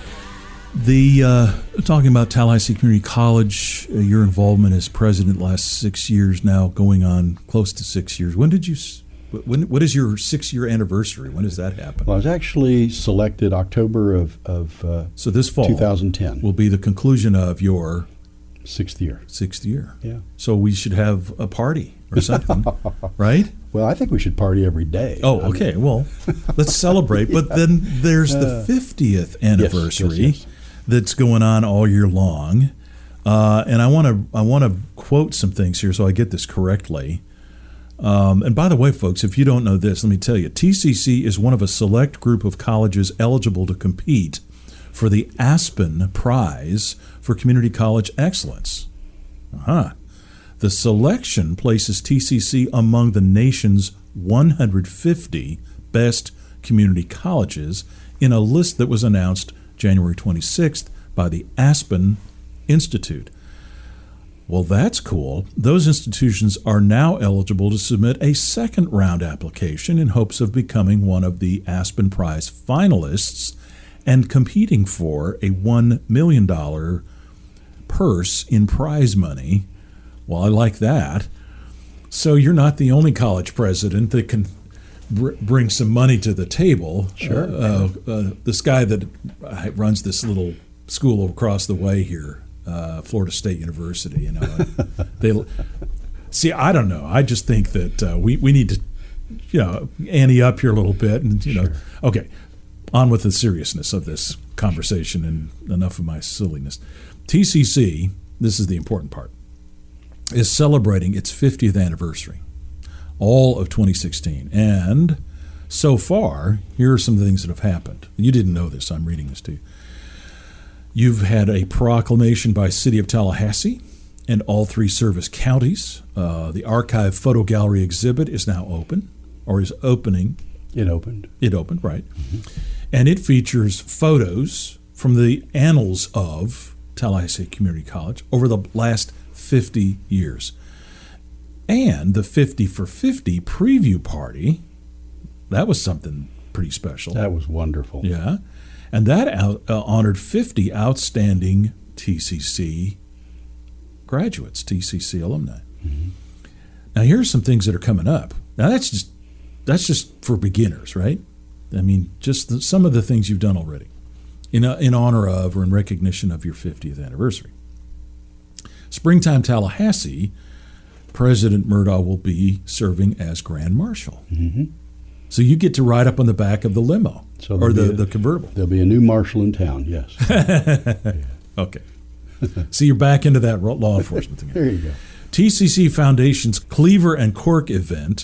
The uh, talking about Tallahassee Community College, uh, your involvement as president last six years now, going on close to six years. When did you? When? What is your six-year anniversary? When does that happen? Well, I was actually selected October of of uh, so this fall, twenty ten, will be the conclusion of your sixth year. Sixth year. Yeah. So we should have a party or something, right? Well, I think we should party every day. Oh, okay. I mean, well, let's celebrate. But then there's the fiftieth anniversary yes, yes, yes. that's going on all year long, uh, and I want to I want to quote some things here so I get this correctly. Um, and by the way, folks, if you don't know this, let me tell you, T C C is one of a select group of colleges eligible to compete for the Aspen Prize for Community College Excellence. Uh-huh. The selection places T C C among the nation's one hundred fifty best community colleges in a list that was announced January twenty-sixth by the Aspen Institute. Well, that's cool. Those institutions are now eligible to submit a second round application in hopes of becoming one of the Aspen Prize finalists and competing for a one million dollars purse in prize money. Well, I like that. So you're not the only college president that can br- bring some money to the table. Sure. Uh, uh, uh, this guy that runs this little school across the way here, uh, Florida State University. You know, they see. I don't know. I just think that uh, we we need to, you know, ante up here a little bit, and you know, Sure. okay, on with the seriousness of this conversation, and enough of my silliness. T C C, this is the important part, is celebrating its fiftieth anniversary, all of twenty sixteen, and so far, here are some of the things that have happened. You didn't know this. I'm reading this to you. You've had a proclamation by City of Tallahassee and all three service counties. Uh, the archive photo gallery exhibit is now open, or is opening. It opened. It opened, right. Mm-hmm. And it features photos from the annals of Tallahassee Community College over the last fifty years. And the fifty for fifty preview party, that was something pretty special. That was wonderful. Yeah. And that out, uh, honored fifty outstanding T C C graduates, T C C alumni. Mm-hmm. Now, here's some things that are coming up. Now, that's just that's just for beginners, right? I mean, just the, some of the things you've done already in, uh, in honor of or in recognition of your fiftieth anniversary. Springtime Tallahassee, President Murdaugh will be serving as Grand Marshal. Mm-hmm. So you get to ride up on the back of the limo So or there'll the, be a- the convertible. There'll be a new marshal in town, yes. Okay. So you're back into that ro- law enforcement thing. There you go. T C C Foundation's Cleaver and Cork event,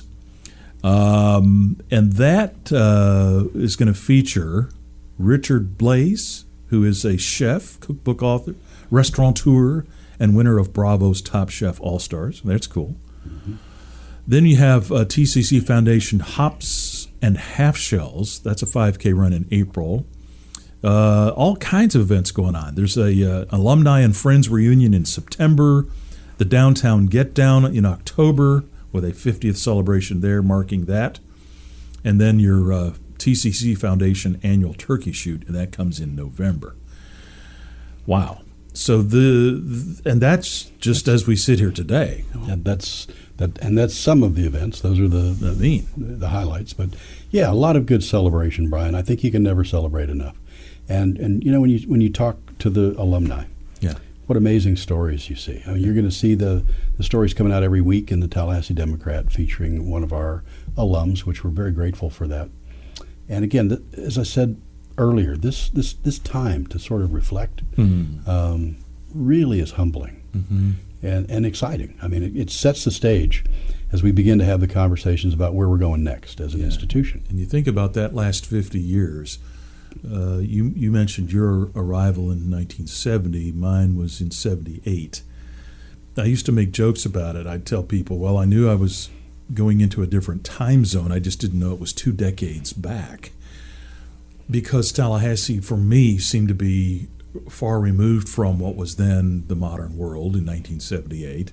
um, and that uh, is going to feature Richard Blaze, who is a chef, cookbook author, restaurateur, and winner of Bravo's Top Chef All-Stars. That's cool. Mm-hmm. Then you have uh, T C C Foundation Hops and Half Shells. That's a five K run in April. Uh, all kinds of events going on. There's a uh, alumni and friends reunion in September, the Downtown Get Down in October with a fiftieth celebration there marking that, and then your uh, T C C Foundation annual turkey shoot, and that comes in November. Wow. So the and that's just as we sit here today. And that's that, and that's some of the events. Those are the the, I mean. the highlights. But yeah, a lot of good celebration, Brian. I think you can never celebrate enough. And and you know when you when you talk to the alumni, Yeah. what amazing stories you see. I mean, you're going to see the the stories coming out every week in the Tallahassee Democrat featuring one of our alums, which we're very grateful for that. And again, th- as I said earlier, this this this time to sort of reflect Mm-hmm. um, really is humbling Mm-hmm. and and exciting. I mean, it, it sets the stage as we begin to have the conversations about where we're going next as an Yeah. institution. And you think about that last fifty years. Uh, you you mentioned your arrival in nineteen seventy. Mine was in seventy-eight. I used to make jokes about it. I'd tell people, well, I knew I was going into a different time zone. I just didn't know it was two decades back. Because Tallahassee, for me, seemed to be far removed from what was then the modern world in nineteen seventy-eight.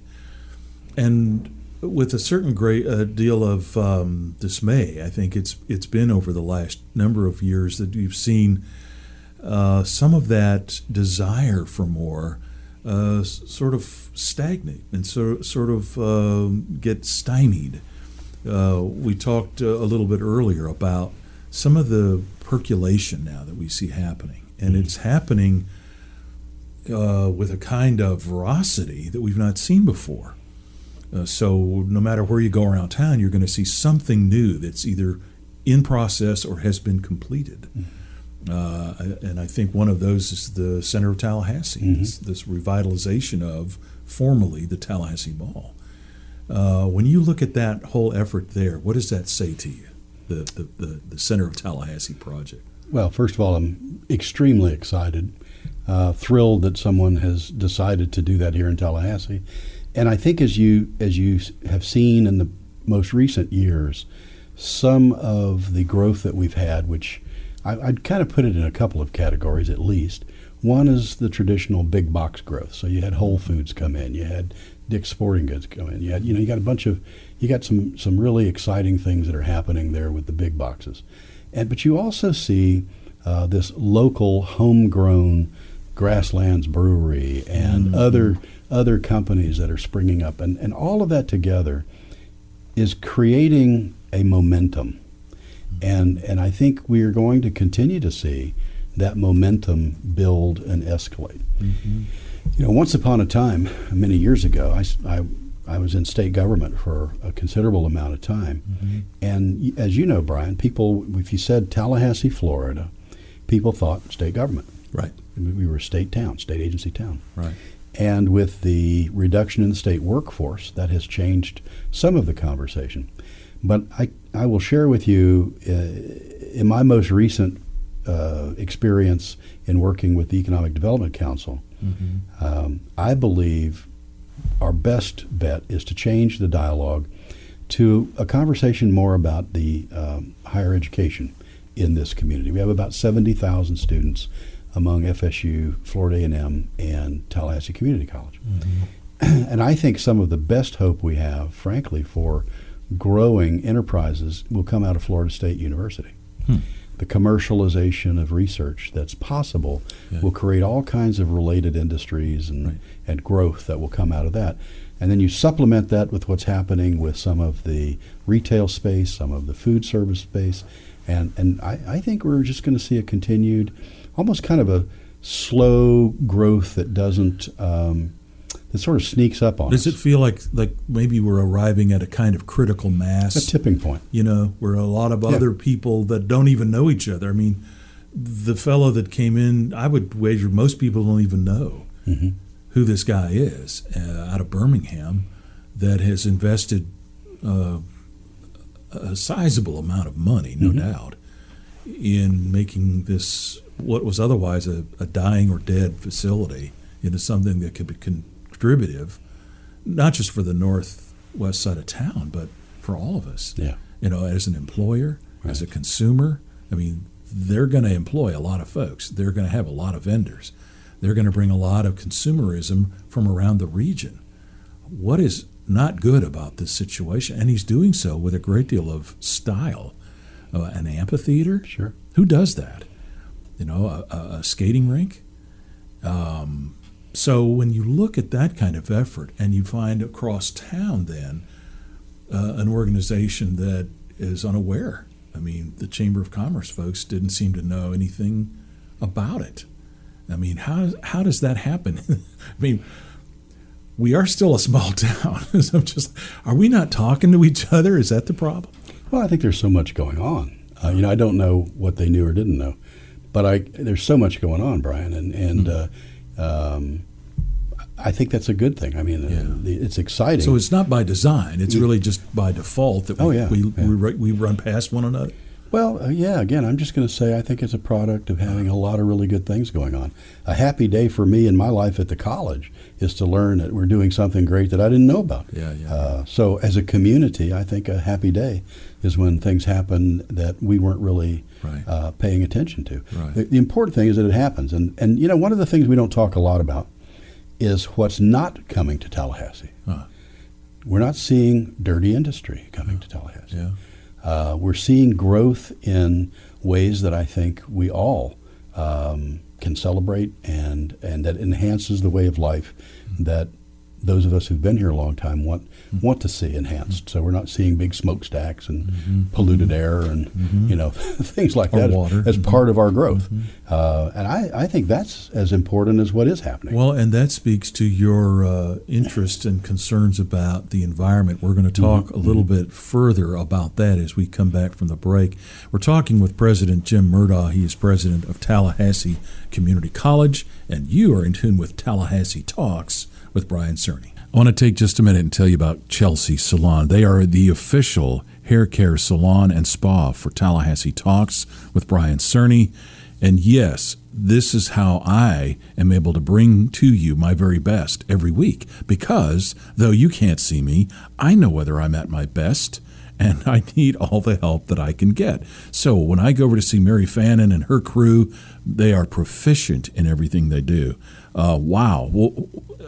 And with a certain great uh, deal of um, dismay, I think it's it's been over the last number of years that you've seen uh, some of that desire for more uh, s- sort of stagnate and so, sort of um get stymied. Uh, we talked uh, a little bit earlier about some of the percolation now that we see happening, and it's happening uh, with a kind of veracity that we've not seen before. Uh, so no matter where you go around town, you're going to see something new that's either in process or has been completed. Uh, and I think one of those is the center of Tallahassee, Mm-hmm. this, this revitalization of formerly the Tallahassee Mall. Uh, when you look at that whole effort there, what does that say to you, the, the, the, the center of Tallahassee project? Well, first of all, I'm extremely excited, uh, thrilled that someone has decided to do that here in Tallahassee. And I think as you as you have seen in the most recent years, some of the growth that we've had, which I, I'd kind of put it in a couple of categories at least. One is the traditional big box growth. So you had Whole Foods come in, you had Dick's Sporting Goods come in, you had you know you got a bunch of you got some some really exciting things that are happening there with the big boxes, and but you also see uh, this local homegrown Grasslands Brewery and Mm-hmm. other other companies that are springing up, and, and all of that together is creating a momentum. And and I think we are going to continue to see that momentum build and escalate. Mm-hmm. You know, once upon a time, many years ago, I, I, I was in state government for a considerable amount of time. Mm-hmm. And y- as you know, Brian, people, if you said Tallahassee, Florida, people thought state government. Right. We were a state town, state agency town. Right. And with the reduction in the state workforce, that has changed some of the conversation. But I, I will share with you, uh, in my most recent uh, experience in working with the Economic Development Council, Mm-hmm. um, I believe our best bet is to change the dialogue to a conversation more about the um, higher education in this community. We have about seventy thousand students among F S U, Florida A and M, and Tallahassee Community College. Mm-hmm. And I think some of the best hope we have, frankly, for growing enterprises will come out of Florida State University. Hmm. The commercialization of research that's possible Yeah. will create all kinds of related industries and, Right. and growth that will come out of that. And then you supplement that with what's happening with some of the retail space, some of the food service space. And, and I, I think we're just going to see a continued, almost kind of a slow growth that doesn't, um, that sort of sneaks up on Does us. it feel like like maybe we're arriving at a kind of critical mass? A tipping point. You know, where a lot of Yeah. other people that don't even know each other. I mean, the fellow that came in, I would wager most people don't even know Mm-hmm. who this guy is uh, out of Birmingham that has invested uh, a sizable amount of money, no Mhm. doubt, in making this what was otherwise a, a dying or dead facility into something that could be contributive, not just for the northwest side of town, but for all of us. Yeah. You know, as an employer, Right. as a consumer, I mean, they're going to employ a lot of folks. They're going to have a lot of vendors. They're going to bring a lot of consumerism from around the region. What is not good about this situation? And he's doing so with a great deal of style. Uh, an amphitheater? Sure. Who does that? You know, a, a, a skating rink? Um, so when you look at that kind of effort and you find across town then uh, an organization that is unaware. I mean, the Chamber of Commerce folks didn't seem to know anything about it. I mean, how how does that happen? I mean, we are still a small town. So I'm just, are we not talking to each other? Is that the problem? Well, I think there's so much going on. Uh, you know, I don't know what they knew or didn't know, but I there's so much going on, Brian, and and Mm-hmm. uh, um, I think that's a good thing. I mean, Yeah. uh, the, it's exciting. So it's not by design. It's really just by default that we, Oh, yeah, we, yeah. we, ru- we run past one another. Well, uh, yeah, again, I'm just going to say I think it's a product of having a lot of really good things going on. A happy day for me in my life at the college is to learn that we're doing something great that I didn't know about. Yeah, yeah. Uh, so as a community, I think a happy day is when things happen that we weren't really Right. uh, paying attention to. Right. The, the important thing is that it happens. And, and, you know, one of the things we don't talk a lot about is what's not coming to Tallahassee. Huh. We're not seeing dirty industry coming to Tallahassee. Yeah. Uh, we're seeing growth in ways that I think we all um, can celebrate and, and that enhances the way of life that those of us who've been here a long time want want to see enhanced. So we're not seeing big smokestacks and Mm-hmm. polluted air and you know things like Or that water. as part of our growth. Mm-hmm. Uh, and I, I think that's as important as what is happening. Well, and that speaks to your uh, interest and concerns about the environment. We're going to talk Mhm. a little bit further about that as we come back from the break. We're talking with President Jim Murdaugh. He is president of Tallahassee Community College, and you are in tune with Tallahassee Talks with Brian Cerny. I want to take just a minute and tell you about Chelsea Salon. They are the official hair care salon and spa for Tallahassee Talks with Brian Cerny. And yes, this is how I am able to bring to you my very best every week, because though you can't see me, I know whether I'm at my best, and I need all the help that I can get. So when I go over to see Mary Fannin and her crew, they are proficient in everything they do. Uh, wow. Well,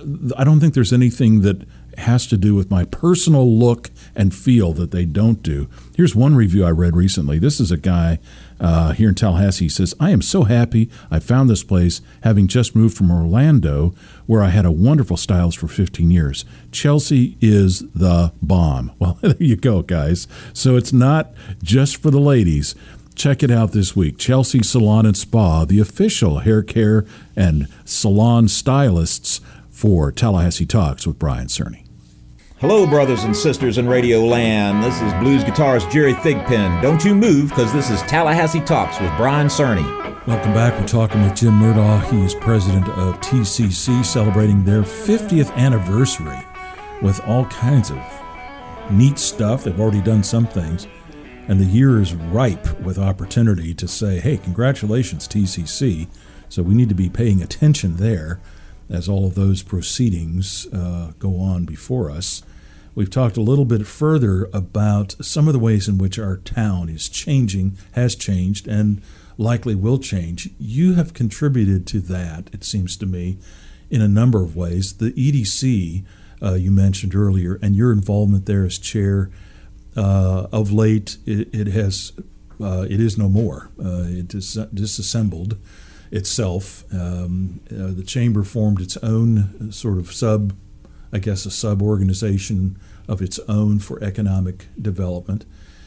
I don't think there's anything that has to do with my personal look and feel that they don't do. Here's one review I read recently. This is a guy uh, here in Tallahassee. He says, I am so happy I found this place, having just moved from Orlando, where I had a wonderful stylist for fifteen years. Chelsea is the bomb. Well, there you go, guys. So it's not just for the ladies. Check it out this week. Chelsea Salon and Spa, the official hair care and salon stylists for Tallahassee Talks with Brian Cerny. Hello, brothers and sisters in Radio Land. This is blues guitarist Jerry Thigpen. Don't you move, because this is Tallahassee Talks with Brian Cerny. Welcome back. We're talking with Jim Murdaugh. He is president of T C C, celebrating their fiftieth anniversary with all kinds of neat stuff. They've already done some things, and the year is ripe with opportunity to say, hey, congratulations, T C C. So we need to be paying attention there as all of those proceedings uh, go on before us. We've talked a little bit further about some of the ways in which our town is changing, has changed, and likely will change. You have contributed to that, it seems to me, in a number of ways. The E D C, uh, you mentioned earlier, and your involvement there as chair, uh, of late, it, it has, uh, it is no more. Uh, it is disassembled itself. Um, uh, the chamber formed its own sort of sub, I guess, a sub-organization of its own for economic development.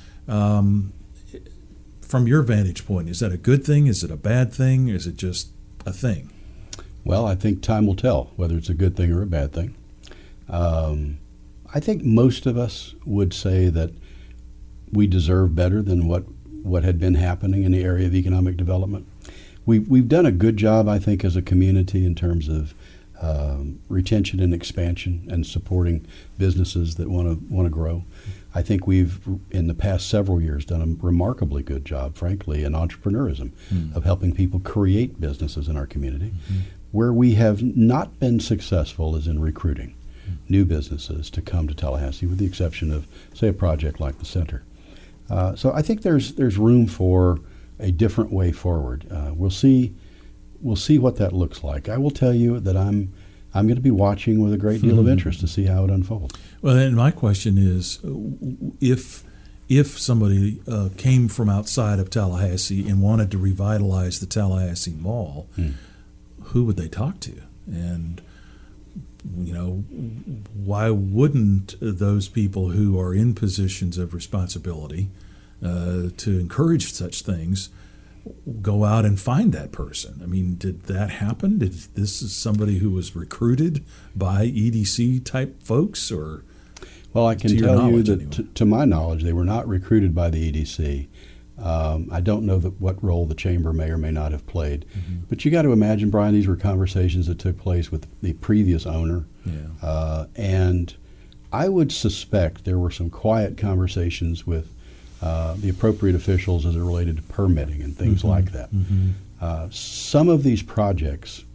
Um, from your vantage point, is that a good thing? Is it a bad thing? Is it just a thing? Well, I think time will tell whether it's a good thing or a bad thing. Um, I think most of us would say that we deserve better than what, what had been happening in the area of economic development. We, we've done a good job, I think, as a community in terms of um, retention and expansion and supporting businesses that want to want to grow. I think we've, in the past several years, done a remarkably good job, frankly, in entrepreneurism, mm. of helping people create businesses in our community. Mm-hmm. Where we have not been successful is in recruiting mm. new businesses to come to Tallahassee, with the exception of, say, a project like the center. Uh, so I think there's there's room for a different way forward. Uh, we'll see. We'll see what that looks like. I will tell you that I'm I'm going to be watching with a great deal of interest to see how it unfolds. Well, and my question is, if if somebody uh, came from outside of Tallahassee and wanted to revitalize the Tallahassee Mall, hmm. who would they talk to? And you know, why wouldn't those people who are in positions of responsibility uh, to encourage such things go out and find that person? I mean, did that happen? Did this is somebody who was recruited by E D C type folks, or? Well, I can to tell you that, anyway? to, to my knowledge, they were not recruited by the E D C. Um, I don't know that what role the chamber may or may not have played, mm-hmm. but you got to imagine, Brian, these were conversations that took place with the previous owner, yeah. uh, and I would suspect there were some quiet conversations with uh, the appropriate officials as it related to permitting and things mm-hmm. like that. Mm-hmm. Uh, some of these projects,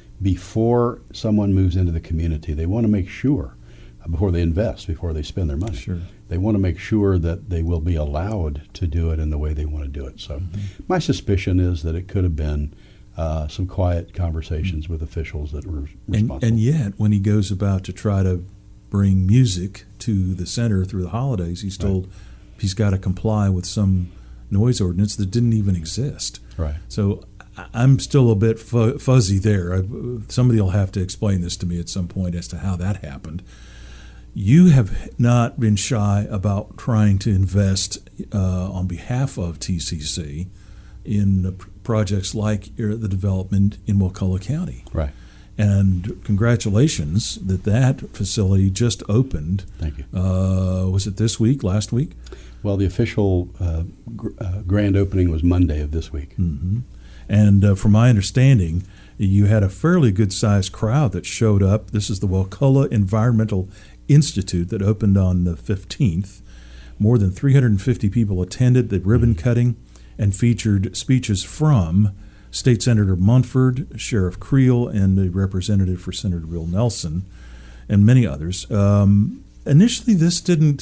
before someone moves into the community, they want to make sure, uh, before they invest, before they spend their money, Sure. they want to make sure that they will be allowed to do it in the way they want to do it. So mm-hmm. my suspicion is that it could have been uh, some quiet conversations mm-hmm. with officials that were responsible. And, and yet, when he goes about to try to bring music to the center through the holidays, he's told right. he's got to comply with some noise ordinance that didn't even exist. Right. So I'm still a bit fu- fuzzy there. I, somebody will have to explain this to me at some point as to how that happened. You have not been shy about trying to invest uh, on behalf of T C C in uh, projects like the development in Wakulla County. Right. And congratulations that that facility just opened. Thank you. Uh, was it this week, last week? Well, the official uh, gr- uh, grand opening was Monday of this week. Mm-hmm. And uh, from my understanding, you had a fairly good-sized crowd that showed up. This is the Wakulla Environmental Institute that opened on the fifteenth. More than three hundred fifty people attended the ribbon cutting and featured speeches from State Senator Munford, Sheriff Creel, and the representative for Senator Bill Nelson, and many others. Um, initially, this didn't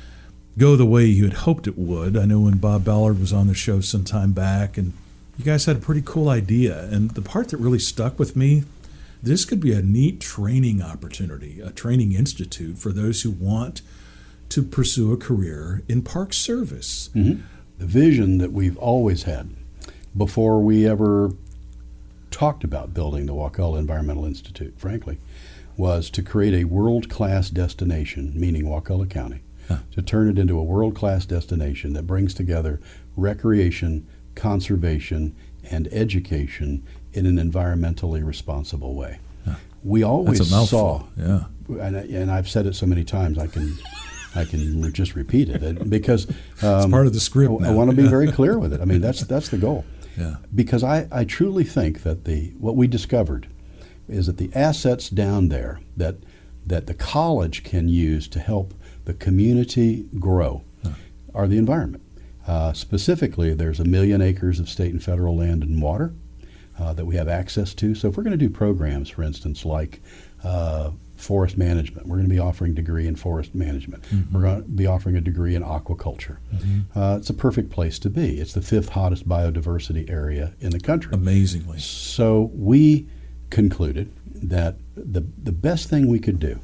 go the way you had hoped it would. I know when Bob Ballard was on the show some time back, and you guys had a pretty cool idea. And the part that really stuck with me, this could be a neat training opportunity, a training institute for those who want to pursue a career in park service. Mm-hmm. The vision that we've always had before we ever talked about building the Wakulla Environmental Institute, frankly, was to create a world-class destination, meaning Wakulla County, huh. to turn it into a world-class destination that brings together recreation, conservation, and education in an environmentally responsible way. Huh. We always That's a mouthful. saw, yeah. and, and I've said it so many times I can I can re- just repeat it, and because um, it's part of the script. I, now. I want to be yeah. very clear with it. I mean, that's that's the goal. Yeah. Because I, I truly think that the what we discovered is that the assets down there that that the college can use to help the community grow huh. are the environment. Uh, specifically, there's a million acres of state and federal land and water uh, that we have access to. So if we're going to do programs, for instance, like uh, forest management, we're going to be offering a degree in forest management. Mm-hmm. We're going to be offering a degree in aquaculture. Mm-hmm. Uh, it's a perfect place to be. It's the fifth hottest biodiversity area in the country. Amazingly. So we concluded that the the best thing we could do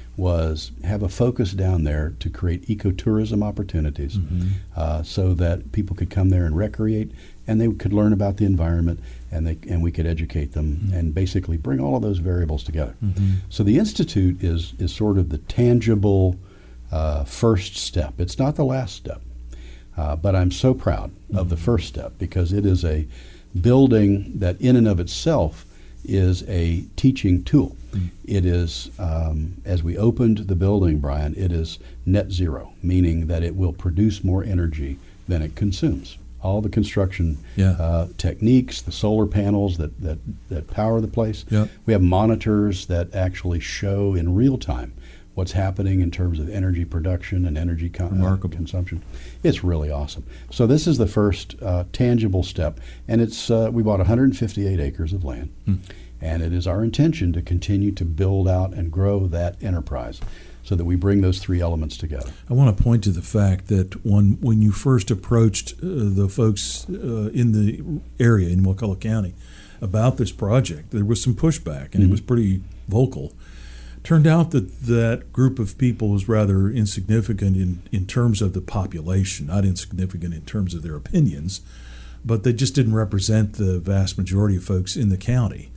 was have a focus down there to create ecotourism opportunities mm-hmm. uh, so that people could come there and recreate, and they could learn about the environment, and they and we could educate them mm-hmm. and basically bring all of those variables together. Mm-hmm. So the Institute is is sort of the tangible uh, first step. It's not the last step, uh, but I'm so proud mm-hmm. of the first step because it is a building that in and of itself is a teaching tool. Mm. It is, um, as we opened the building, Brian, it is net zero, meaning that it will produce more energy than it consumes. All the construction yeah. uh, techniques, the solar panels that, that, that power the place. Yep. We have monitors that actually show in real time what's happening in terms of energy production and energy con- uh, consumption. It's really awesome. So this is the first uh, tangible step, and it's uh, we bought one hundred fifty-eight acres of land, mm. and it is our intention to continue to build out and grow that enterprise so that we bring those three elements together. I want to point to the fact that when, when you first approached uh, the folks uh, in the area in Wakulla County about this project, there was some pushback, and mm-hmm. it was pretty vocal. Turned out that that group of people was rather insignificant in, in terms of the population, not insignificant in terms of their opinions, but they just didn't represent the vast majority of folks in the county.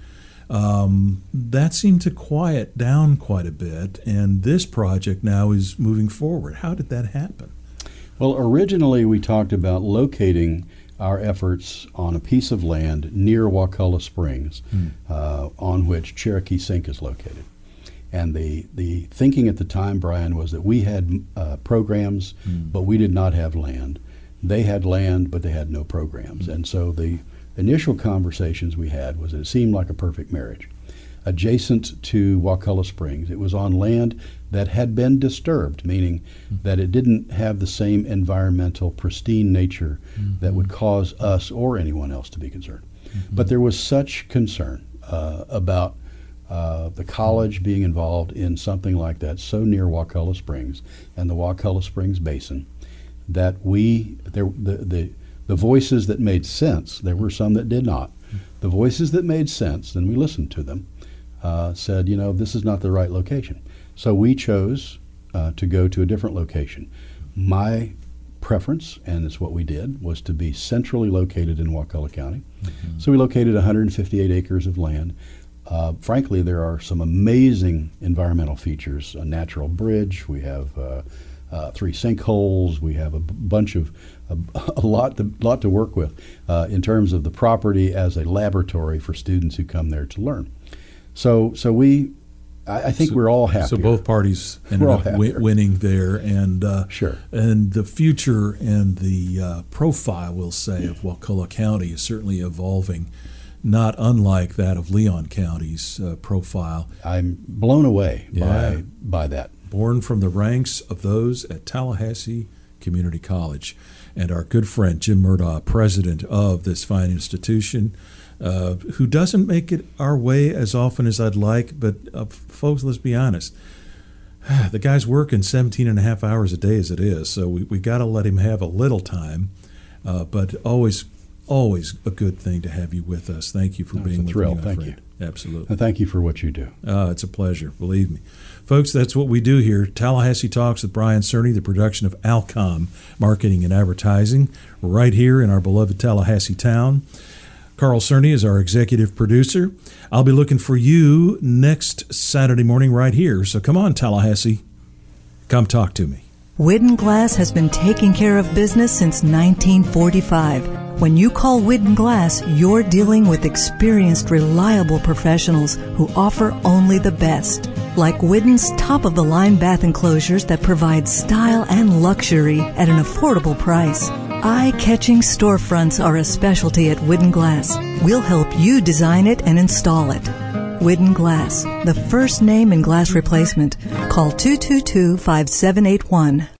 Um, that seemed to quiet down quite a bit, and this project now is moving forward. How did that happen? Well, originally we talked about locating our efforts on a piece of land near Wakulla Springs, mm. uh, on which Cherokee Sink is located. And the, the thinking at the time, Brian, was that we had uh, programs, mm. but we did not have land. They had land, but they had no programs. Mm. And so the initial conversations we had was that it seemed like a perfect marriage. Adjacent to Wakulla Springs, it was on land that had been disturbed, meaning mm. that it didn't have the same environmental pristine nature mm-hmm. that would cause us or anyone else to be concerned. Mm-hmm. But there was such concern uh, about Uh, the college being involved in something like that so near Wakulla Springs and the Wakulla Springs Basin that we, there, the, the, the voices that made sense, there were some that did not, the voices that made sense, and we listened to them, uh, said, you know, this is not the right location. So we chose uh, to go to a different location. My preference, and it's what we did, was to be centrally located in Wakulla County. Mm-hmm. So we located one hundred fifty-eight acres of land. Uh, frankly, there are some amazing environmental features. A natural bridge. We have uh, uh, three sinkholes. We have a b- bunch of a, a lot to lot to work with uh, in terms of the property as a laboratory for students who come there to learn. So, so we, I, I think so, we're all happy. So both parties ended up w- winning there, and uh, sure. And the future and the uh, profile, we'll say, of Wakulla County is certainly evolving. Not unlike that of Leon County's uh, profile. I'm blown away yeah. by by that. Born from the ranks of those at Tallahassee Community College. And our good friend Jim Murdaugh, president of this fine institution, uh, who doesn't make it our way as often as I'd like, but uh, folks, let's be honest. The guy's working seventeen and a half hours a day as it is, so we, we got to let him have a little time, uh, but always Always a good thing to have you with us. Thank you for no, being it's a with thrill. me, my Thank friend. you. Absolutely. And thank you for what you do. Uh, it's a pleasure, believe me. Folks, that's what we do here. Tallahassee Talks with Brian Cerny, the production of Alcom Marketing and Advertising, right here in our beloved Tallahassee town. Carl Cerny is our executive producer. I'll be looking for you next Saturday morning right here. So come on, Tallahassee. Come talk to me. Widden Glass has been taking care of business since nineteen forty-five. When you call Widden Glass, you're dealing with experienced, reliable professionals who offer only the best. Like Widden's top-of-the-line bath enclosures that provide style and luxury at an affordable price. Eye-catching storefronts are a specialty at Widden Glass. We'll help you design it and install it. Widden Glass, the first name in glass replacement. Call two two two, five seven eight one.